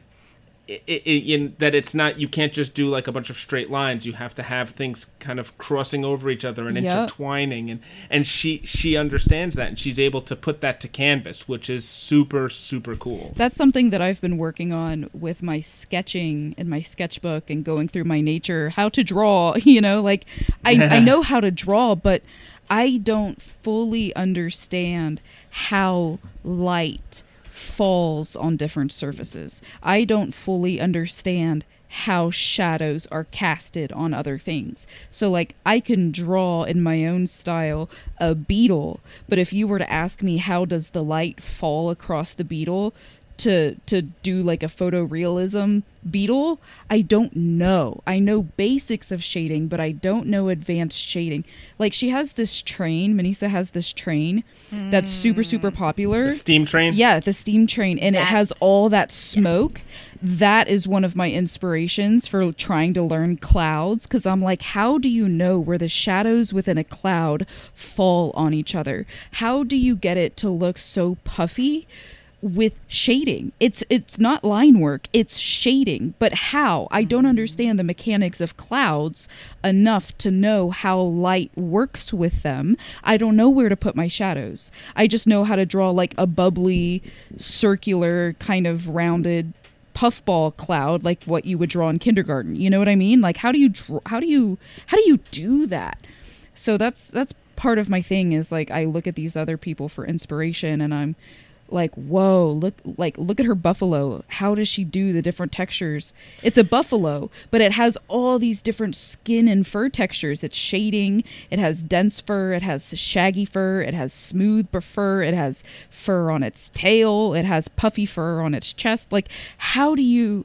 that it's not, you can't just do like a bunch of straight lines. You have to have things kind of crossing over each other and intertwining, and she understands that, and she's able to put that to canvas, which is super, super cool.
That's something that I've been working on with my sketching in my sketchbook and going through my nature, how to draw, like I know how to draw, but I don't fully understand how light falls on different surfaces. I don't fully understand how shadows are casted on other things. So, like, I can draw in my own style a beetle, but if you were to ask me how does the light fall across the beetle to do like a photorealism beetle, I don't know. I know basics of shading, but I don't know advanced shading. Like, she has this train, Manissa has this train that's super, super popular.
The steam train?
Yeah, the steam train. And it has all that smoke. Yes. That is one of my inspirations for trying to learn clouds, because I'm like, how do you know where the shadows within a cloud fall on each other? How do you get it to look so puffy with shading? It's not line work, it's shading. But how? I don't understand the mechanics of clouds enough to know how light works with them. I don't know where to put my shadows. I just know how to draw like a bubbly, circular, kind of rounded puffball cloud, like what you would draw in kindergarten. You know what I mean? Like, how do you do that? So that's part of my thing, is like, I look at these other people for inspiration, and I'm like, whoa, look at her buffalo. How does she do the different textures? It's a buffalo, but it has all these different skin and fur textures. It's shading. It has dense fur. It has shaggy fur. It has smooth fur. It has fur on its tail. It has puffy fur on its chest. Like, how do you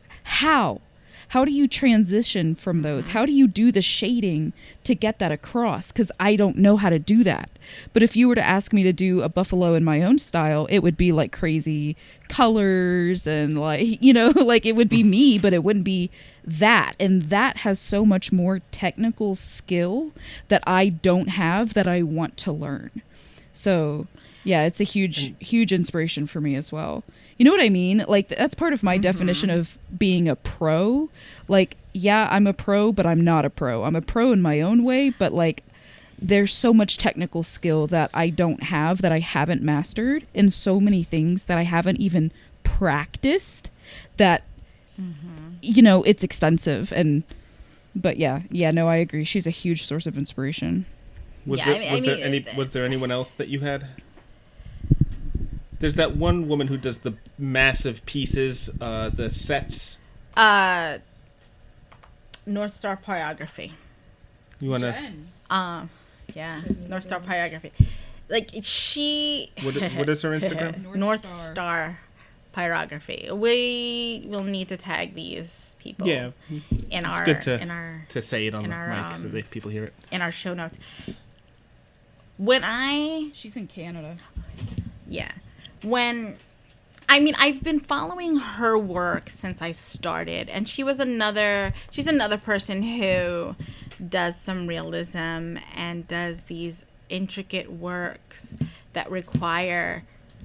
transition from those? How do you do the shading to get that across? Because I don't know how to do that. But if you were to ask me to do a buffalo in my own style, it would be like crazy colors and like, like it would be me, but it wouldn't be that. And that has so much more technical skill that I don't have, that I want to learn. So yeah, it's a huge inspiration for me as well. You know what I mean? Like, that's part of my definition of being a pro. Like, yeah, I'm a pro, but I'm not a pro. I'm a pro in my own way, but like, there's so much technical skill that I don't have, that I haven't mastered, and so many things that I haven't even practiced, that, it's extensive. And But yeah, no, I agree. She's a huge source of inspiration.
Was
Yeah,
was there anyone else that you had? There's that one woman who does the massive pieces, the sets.
North Star Pyrography.
You wanna?
Yeah, North Star Pyrography. Like she.
What is her Instagram?
North Star Pyrography. We will need to tag these people.
Yeah,
in
it's
our
good
to
say it on the
our,
mic so that people hear it.
in our show notes.
She's in Canada.
Yeah. I've been following her work since I started, and she's another person who does some realism and does these intricate works that require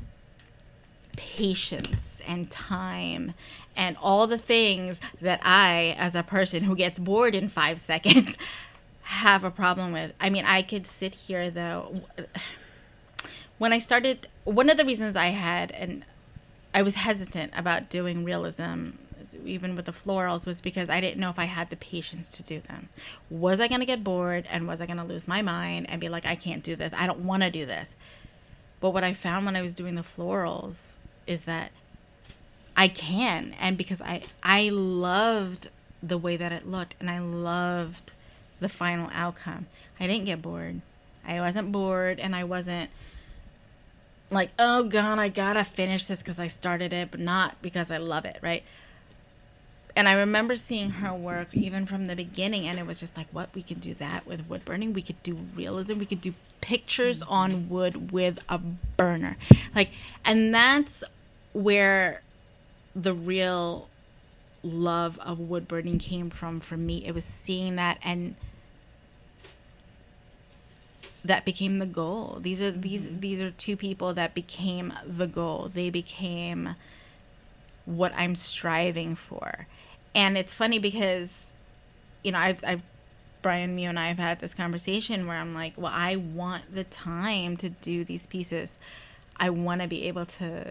patience and time and all the things that I, as a person who gets bored in 5 seconds, have a problem with. I mean, I could sit here though. When I started, one of the reasons I was hesitant about doing realism, even with the florals, was because I didn't know if I had the patience to do them. Was I going to get bored, and was I going to lose my mind and be like, I can't do this, I don't want to do this? But what I found when I was doing the florals is that I can, and because I loved the way that it looked, and I loved the final outcome. I didn't get bored. I wasn't bored, and I wasn't like, oh God, I gotta finish this because I started it, but not because I love it, right? And I remember seeing her work even from the beginning, and it was just like, what, we can do that with wood burning? We could do realism. We could do pictures on wood with a burner. Like, and that's where the real love of wood burning came from for me. It was seeing that, and that became the goal. These are two people that became the goal. They became what I'm striving for. And it's funny because, Brian, you and I have had this conversation where I'm like, well, I want the time to do these pieces. I want to be able to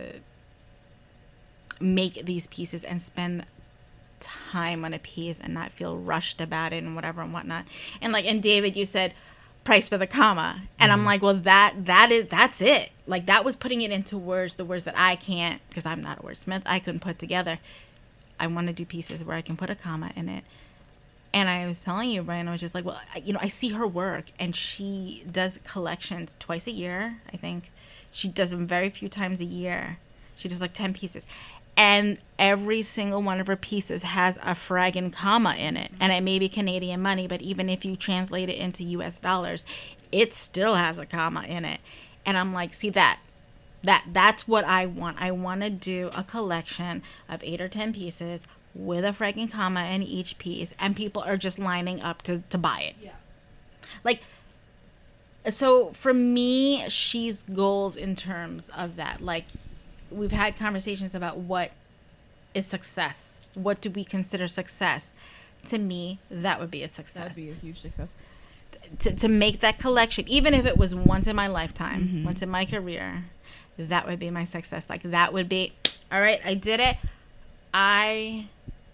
make these pieces and spend time on a piece and not feel rushed about it and whatever and whatnot. And David, you said price with a comma, and I'm like, well, that's it. Like, that was putting it into words, the words that I can't, because I'm not a wordsmith, I couldn't put together. I want to do pieces where I can put a comma in it. And I was telling you, Brian, I was just like, well, I see her work, and she does collections twice a year, I think. She does them very few times a year. She does like 10 pieces. And every single one of her pieces has a friggin' comma in it. And it may be Canadian money, but even if you translate it into US dollars, it still has a comma in it. And I'm like, see, that's what I want. I want to do a collection of 8 or 10 pieces with a friggin' comma in each piece, and people are just lining up to buy it.
Yeah.
Like, so for me, she's goals in terms of that. Like, we've had conversations about what is success. What do we consider success? To me, that would be a success.
That'd be a huge success.
To make that collection, even if it was once in my lifetime, once in my career, that would be my success. Like, that would be, all right, I did it. I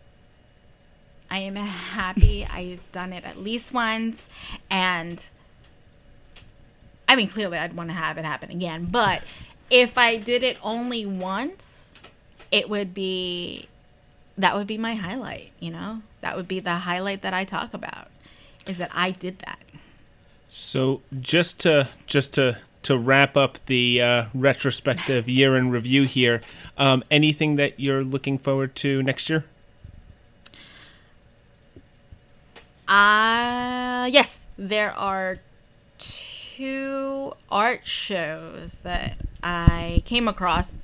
am happy I've done it at least once. And I mean, clearly I'd want to have it happen again, but if I did it only once, that would be my highlight, That would be the highlight that I talk about, is that I did that.
So just to wrap up the retrospective year in review here, anything that you're looking forward to next year?
Yes, there are 2 art shows that I came across.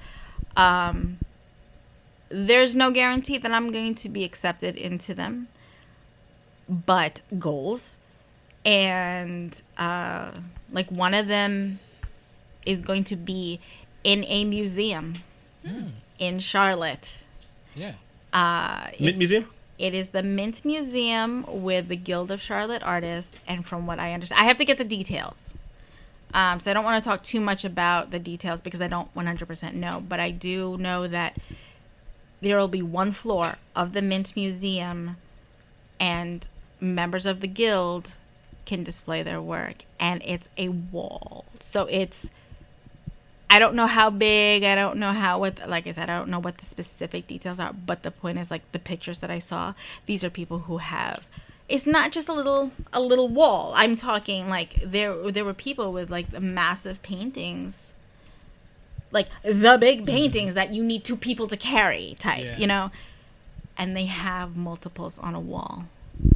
There's no guarantee that I'm going to be accepted into them, but goals. And like, one of them is going to be in a museum in Charlotte.
Yeah.
Mint Museum?
It is the Mint Museum with the Guild of Charlotte Artists, and from what I understand, I have to get the details. So I don't want to talk too much about the details because I don't 100% know, but I do know that there will be one floor of the Mint Museum, and members of the guild can display their work, and it's a wall. So it's, I don't know how big, I don't know how, what, like I said, I don't know what the specific details are, but the point is, like, the pictures that I saw, these are people who have, it's not just a little wall. I'm talking, like, there were people with, like, the massive paintings, like the big paintings that you need two people to carry type, you know, and they have multiples on a wall.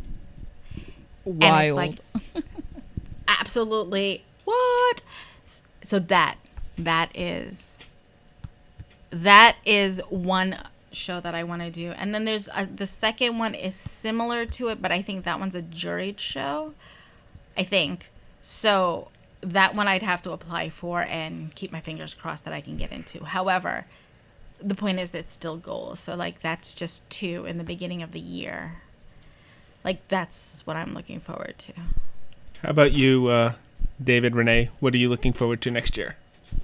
Wild.
And it's like, absolutely, what? So that is one show that I want to do. And then there's the second one is similar to it, but I think that one's a juried show, I think. So that one I'd have to apply for and keep my fingers crossed that I can get into. However, the point is it's still goals. So, like, that's just 2 in the beginning of the year. Like, that's what I'm looking forward to.
How about you, David, Renee? What are you looking forward to next year?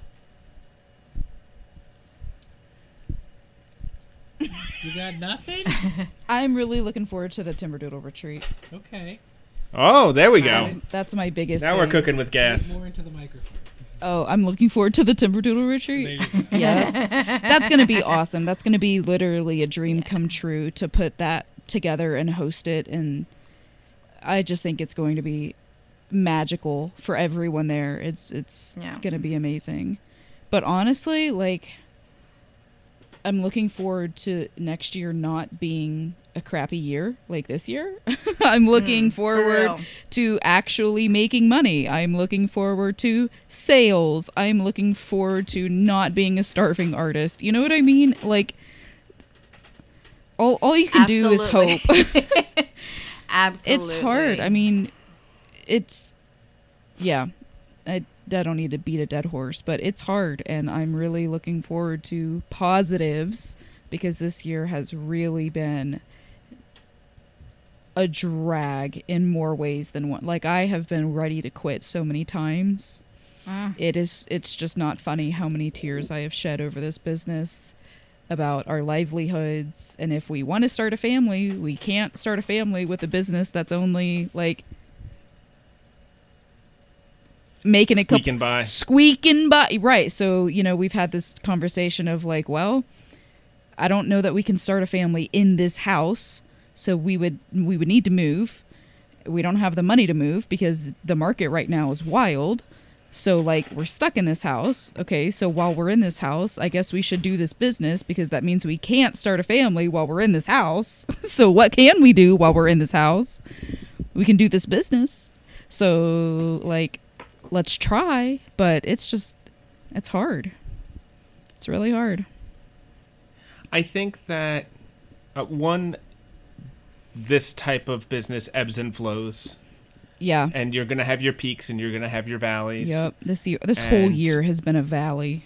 You got nothing?
I'm really looking forward to the Timberdoodle retreat.
Okay.
Oh, there we go.
That's my biggest
Now
thing.
we're cooking with gas.
More into the microphone.
Oh, I'm looking forward to the Timberdoodle
There
retreat.
you go.
Yeah, that's going to be awesome. That's going to be literally a dream come true to put that together and host it. And I just think it's going to be magical for everyone there. It's going to be amazing. But honestly, like, I'm looking forward to next year not being a crappy year like this year. I'm looking forward to actually making money. I'm looking forward to sales. I'm looking forward to not being a starving artist. You know what I mean? Like, all you can do is hope.
Absolutely.
It's hard. I mean, I don't need to beat a dead horse, but it's hard, and I'm really looking forward to positives because this year has really been a drag in more ways than one. Like, I have been ready to quit so many times. It's just not funny how many tears I have shed over this business, about our livelihoods, and if we want to start a family, we can't start a family with a business that's only, like, making a squeaking by, right? So, you know, we've had this conversation of, like, well, I don't know that we can start a family in this house, so we would need to move. We don't have the money to move because the market right now is wild. So, like, we're stuck in this house. Okay, so while we're in this house, I guess we should do this business because that means we can't start a family while we're in this house. So what can we do while we're in this house? We can do this business. So, like, let's try, but it's hard. It's really hard.
I think that this type of business ebbs and flows.
Yeah.
And you're going to have your peaks and you're going to have your valleys.
Yep. This whole year has been a valley.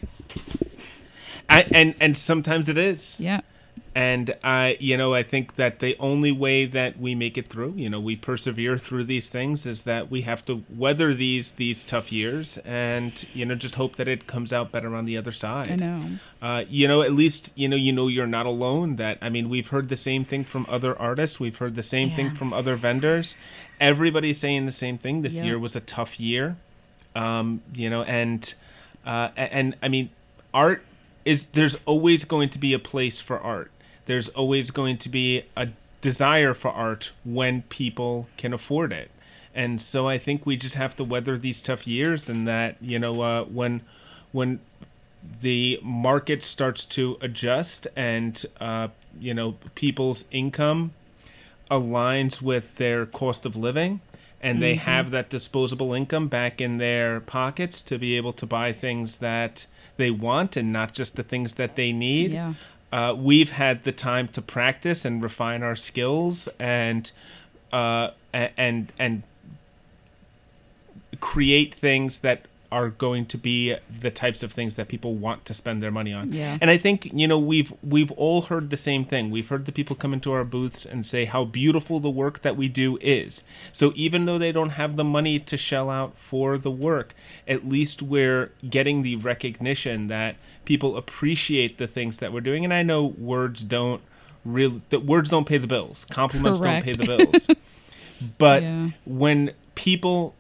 And sometimes it is.
Yeah.
And I think that the only way that we make it through, we persevere through these things, is that we have to weather these tough years and, just hope that it comes out better on the other side.
I know.
At least, you're not alone. We've heard the same thing from other artists. We've heard the same thing from other vendors. Everybody's saying the same thing. This year was a tough year. Art there's always going to be a place for art. There's always going to be a desire for art when people can afford it. And so I think we just have to weather these tough years, and that, when the market starts to adjust and, people's income aligns with their cost of living, and they have that disposable income back in their pockets to be able to buy things that they want and not just the things that they need.
Yeah.
We've had the time to practice and refine our skills and create things that are going to be the types of things that people want to spend their money on.
Yeah.
And I think, we've all heard the same thing. We've heard the people come into our booths and say how beautiful the work that we do is. So even though they don't have the money to shell out for the work, at least we're getting the recognition that people appreciate the things that we're doing. And I know words don't pay the bills. Compliments
Correct.
don't pay the bills. But
Yeah.
when people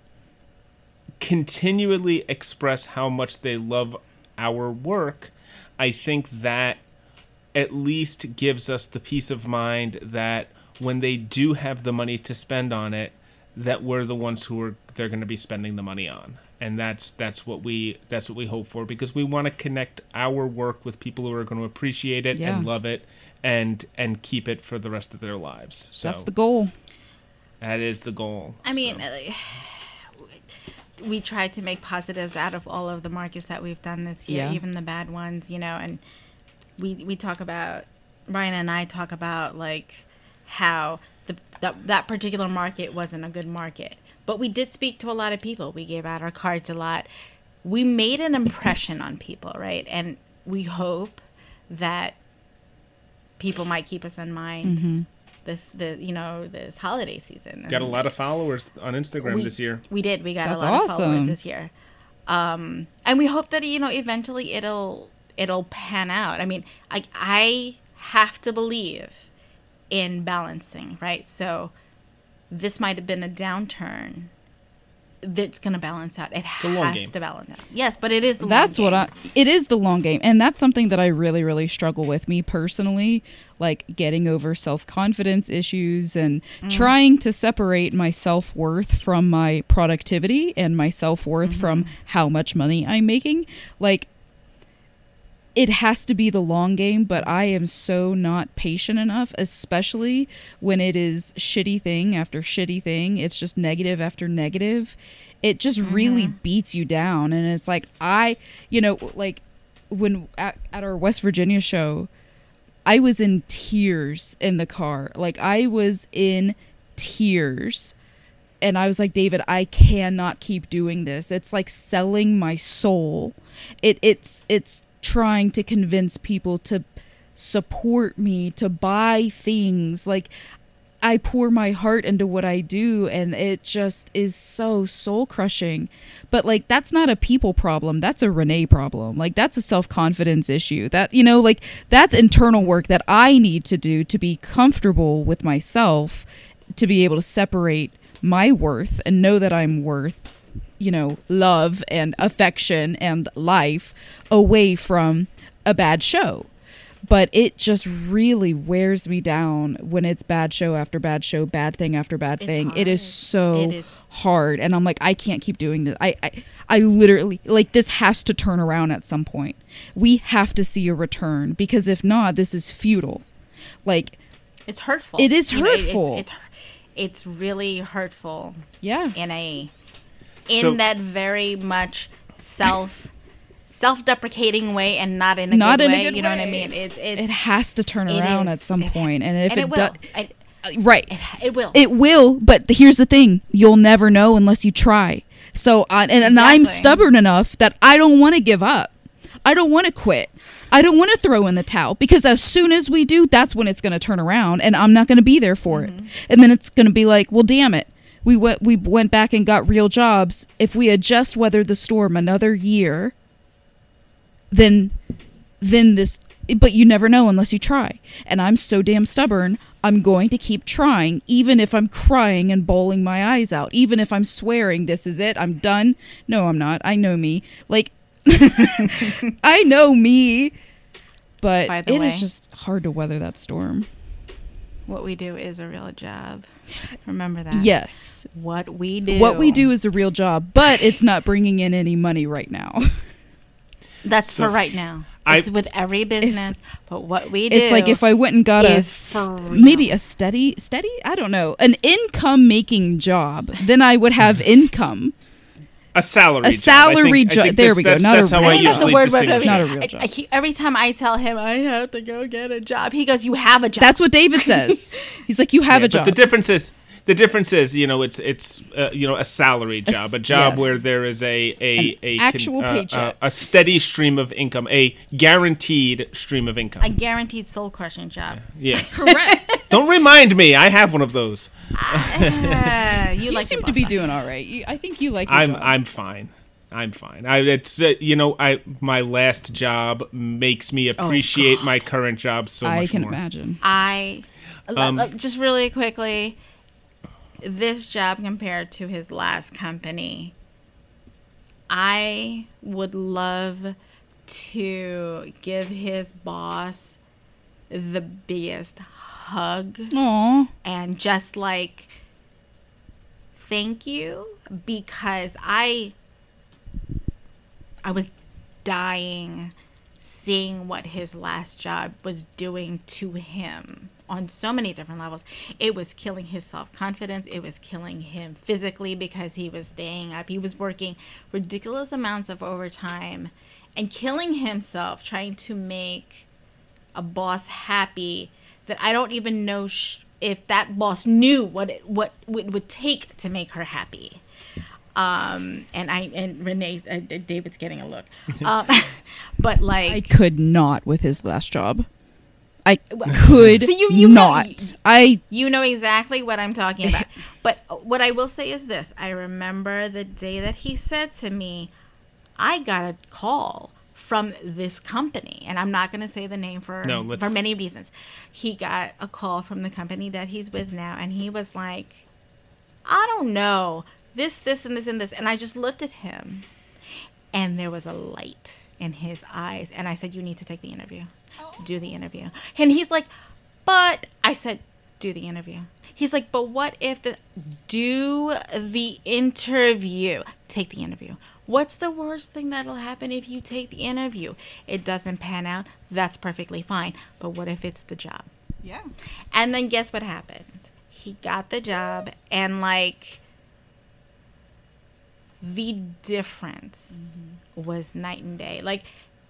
continually express how much they love our work, I think that at least gives us the peace of mind that when they do have the money to spend on it, that we're the ones they're going to be spending the money on. And that's what we hope for, because we want to connect our work with people who are going to appreciate it
Yeah.
and love it and keep it for the rest of their lives. So
That's the goal.
that is the goal.
I mean,
So.
we tried to make positives out of all of the markets that we've done this year,
Yeah.
even the bad ones, and we talk about, Brian and I talk about like how that particular market wasn't a good market, but we did speak to a lot of people. We gave out our cards a lot. We made an impression on people, right? And we hope that people might keep us in mind this holiday season.
Got a lot of followers on Instagram this year.
We did. We got
That's
a lot of
awesome.
followers this year. And we hope that, eventually it'll pan out. I mean, I have to believe in balancing, right? So this might have been a downturn that's going to balance out. It
a long
has
game.
to balance out. Yes, but it is the
That's
long
what
game.
it is, the long game. And that's something that I really, really struggle with, me personally, like getting over self-confidence issues and trying to separate my self-worth from my productivity and my self-worth from how much money I'm making. Like, it has to be the long game, but I am so not patient enough, especially when it is shitty thing after shitty thing. It's just negative after negative. It just really beats you down. And it's like, like when at our West Virginia show, I was in tears in the car. Like, I was in tears. And I was like, David, I cannot keep doing this. It's like selling my soul. It's trying to convince people to support me, to buy things. Like, I pour my heart into what I do, and it just is so soul crushing. But like, that's not a people problem. That's a Renee problem. Like, that's a self-confidence issue. That, like, that's internal work that I need to do to be comfortable with myself, to be able to separate my worth and know that I'm worth, love and affection and life away from a bad show. But it just really wears me down when it's bad show after bad show, bad thing after bad thing. It is so hard. And I'm like, I can't keep doing this. I literally, like, this has to turn around at some point. We have to see a return, because if not, this is futile. Like,
It's hurtful.
it is hurtful.
It's really hurtful.
Yeah.
In that very much self-deprecating way, and not in a
Not
good
in a
way.
good
You know what I
way.
mean?
It has to turn
it
around
is.
at some point. And if
and
it
will.
does, right.
It will.
It will, but here's the thing: you'll never know unless you try. So, and I'm
Exactly.
stubborn enough that I don't want to give up. I don't want to quit. I don't want to throw in the towel, because as soon as we do, that's when it's going to turn around, and I'm not going to be there for it. And then it's going to be like, well, damn it. We went back and got real jobs. If we had just weathered the storm another year, then this. But you never know unless you try. And I'm so damn stubborn. I'm going to keep trying, even if I'm crying and bawling my eyes out, even if I'm swearing this is it, I'm done. No, I'm not. I know me. Like, I know me. But
By the
it
way,
is just hard to weather that storm.
what we do is a real job. Remember that.
Yes.
What we do.
What we do is a real job, but it's not bringing in any money right now.
That's
So
for right now.
I-
It's with every business, but what we do.
It's like if I went and got
is for real.
maybe a steady, I don't know, an income making job, then I would have income.
A salary
A
job.
salary
I
job.
think
There we go.
that's
Not a
how
real
I
job.
That's the
usually
word, but
distinguish
Not
it.
a real job.
Every time I tell him I have to go get a job, he goes, "You have a job."
That's what David says. He's like, you have
Yeah,
a job.
But the difference is, it's a salary job, a job
yes.
where there is a
actual paycheck.
a steady stream of income, a guaranteed stream of income.
a guaranteed soul crushing job.
Yeah.
Correct.
Don't remind me. I have one of those.
You
You
like
seem
your
to be
boss.
doing all right. I think you like your job.
I'm fine. I'm fine. My last job makes me appreciate my current job so much
I can
more.
imagine.
Just really quickly, this job compared to his last company, I would love to give his boss the biggest hug
Aw.
and just like thank you, because I was dying seeing what his last job was doing to him on so many different levels. It was killing his self-confidence. It was killing him physically because he was staying up. He was working ridiculous amounts of overtime and killing himself trying to make a boss happy that I don't even know if that boss knew what it would take to make her happy. And Renee's David's getting a look. But like
I could not with his last job. I could
so you
not.
You know exactly what I'm talking about. But what I will say is this. I remember the day that he said to me, I got a call from this company, and I'm not going to say the name for many reasons. He got a call from the company that he's with now, and he was like, I don't know, this, and this, and this. And I just looked at him, and there was a light in his eyes. And I said, you need to take the interview. Do the interview. And he's like, but I said, do the interview. He's like, but what if do the interview. Take the interview. What's the worst thing that'll happen if you take the interview? It doesn't pan out. That's perfectly fine. But what if it's the job?
Yeah.
And then guess what happened? He got the job, and like the difference was night and day. Like,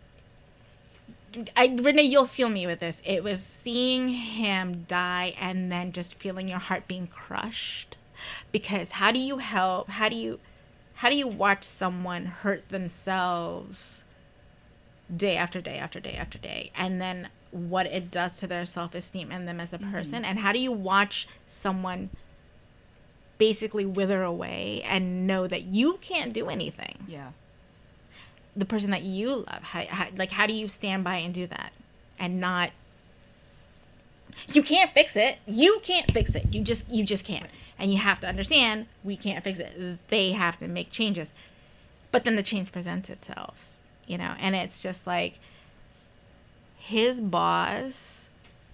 Renee, you'll feel me with this. It was seeing him die and then just feeling your heart being crushed. Because how do you help? How do you watch someone hurt themselves day after day after day after day, and then what it does to their self-esteem and them as a person? And how do you watch someone basically wither away and know that you can't do anything?
Yeah.
The person that you love, how do you stand by and do that and not? You can't fix it. You can't fix it. You just can't. And you have to understand, we can't fix it. They have to make changes. But then the change presents itself, and it's just like his boss,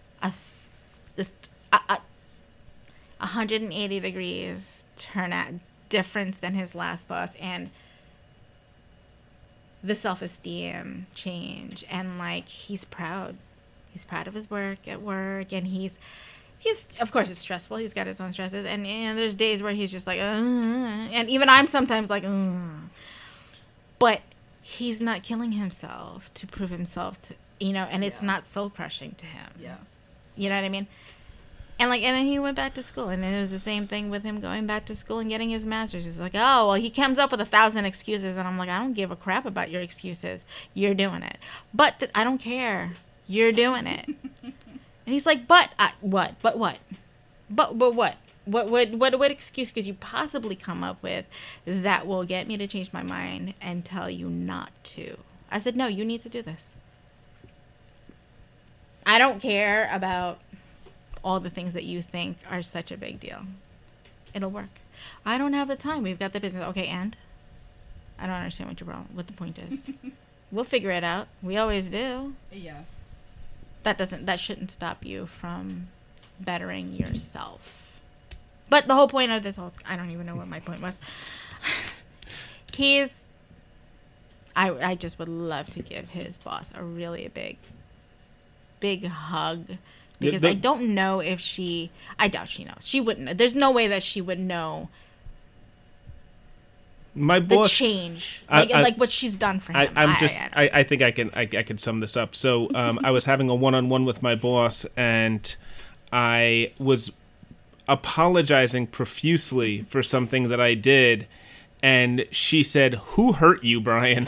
180 degrees difference than his last boss, and the self-esteem change, and like he's proud of his work at work, and he's of course it's stressful, he's got his own stresses, and there's days where he's just like and even I'm sometimes like but he's not killing himself to prove himself to and it's not soul crushing to him. You know what I mean? And then he went back to school, and it was the same thing with him going back to school and getting his master's. He's like, oh, well, he comes up with 1,000 excuses, and I'm like, I don't give a crap about your excuses. You're doing it. But I don't care. You're doing it. And he's like, what? But what? But what? What excuse could you possibly come up with that will get me to change my mind and tell you not to? I said, no, you need to do this. I don't care about all the things that you think are such a big deal. It'll work. I don't have the time. We've got the business. Okay, and? I don't understand what the point is. We'll figure it out. We always do.
Yeah.
That shouldn't stop you from bettering yourself. But the whole point of this I don't even know what my point was. I just would love to give his boss a really big hug. Because I don't know if I doubt she knows. She wouldn't. There's no way that she would know
my boss,
the change, like what she's done for him.
I think I can sum this up. So I was having a one-on-one with my boss, and I was apologizing profusely for something that I did, and she said, "Who hurt you, Brian?"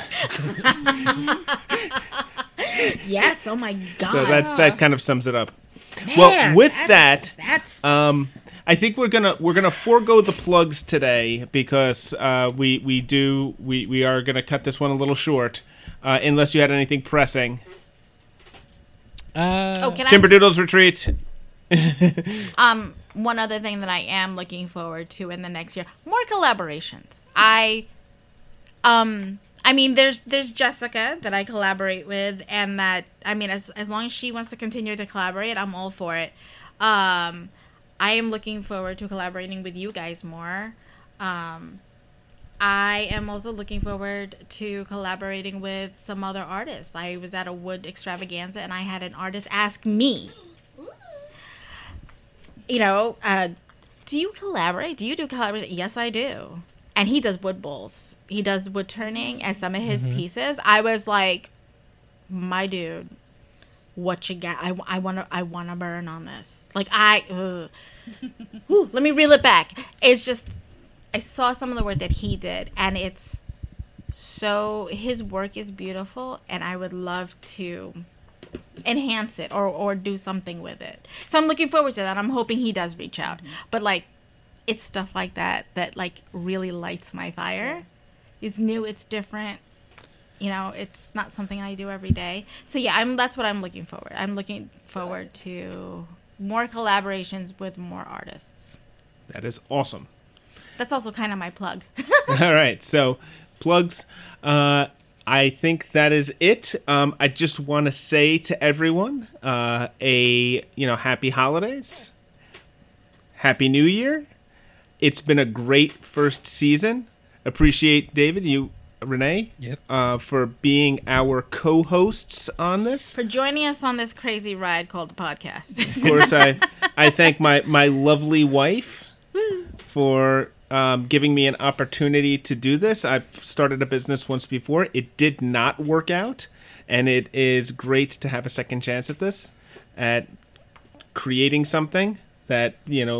Yes. Oh my God.
So that kind of sums it up.
Man,
well, with that's I think we're gonna forego the plugs today because we are gonna cut this one a little short, unless you had anything pressing.
Can
Timberdoodles retreat.
one other thing that I am looking forward to in the next year, more collaborations. I mean, there's Jessica that I collaborate with, and that, I mean, as long as she wants to continue to collaborate, I'm all for it. I am looking forward to collaborating with you guys more. I am also looking forward to collaborating with some other artists. I was at a wood extravaganza, and I had an artist ask me, you know, do you collaborate? Do you do collaboration? Yes, I do. And he does wood bowls. He does wood turning, and some of his pieces, I was like, my dude, what you got? I wanna burn on this. Like, Whew, let me reel it back. It's just, I saw some of the work that he did, and it's so, his work is beautiful, and I would love to enhance it or do something with it. So I'm looking forward to that. I'm hoping he does reach out. But like, it's stuff like that like really lights my fire. It's new, it's different. You know, it's not something I do every day. So yeah, that's what I'm looking forward. I'm looking forward to more collaborations with more artists.
That is awesome.
That's also kind of my plug.
All right, so plugs. I think that is it. I just want to say to everyone, happy holidays, happy New Year. It's been a great first season. Appreciate David, you, Renee,
Yep.
For being our co-hosts on this.
For joining us on this crazy ride called the podcast.
Of course, I thank my lovely wife for giving me an opportunity to do this. I've started a business once before. It did not work out, and it is great to have a second chance at this, at creating something that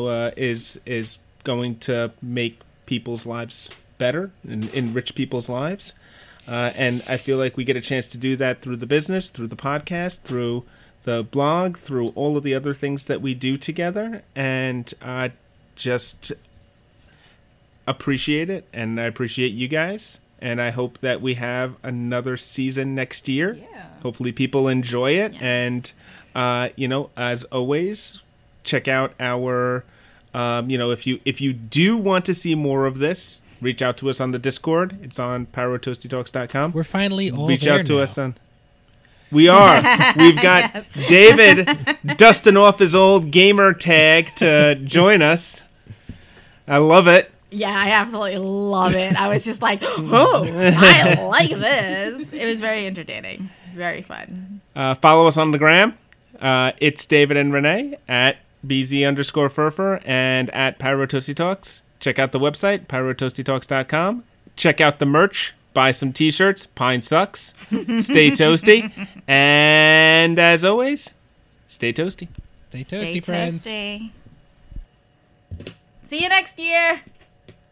is going to make people's lives better and enrich people's lives. And I feel like we get a chance to do that through the business, through the podcast, through the blog, through all of the other things that we do together. And just appreciate it, and I appreciate you guys, and I hope that we have another season next year.
Yeah.
Hopefully people enjoy it, and as always, check out our if you do want to see more of this, reach out to us on the Discord. It's on PyroToastyTalks.com.
We're finally all
reach
there
out to
now.
us on. We are. We've got David dusting off his old gamer tag to join us. I love it.
Yeah, I absolutely love it. I was just like, oh, I like this. It was very entertaining. Very fun.
Follow us on the gram. It's David and Renee at BZ_Furfur and at PyroToastyTalks. Check out the website, PyroToastyTalks.com. Check out the merch. Buy some t-shirts. Pine sucks. Stay toasty. And as always, stay toasty.
Stay toasty, friends.
Toasty. See you next year.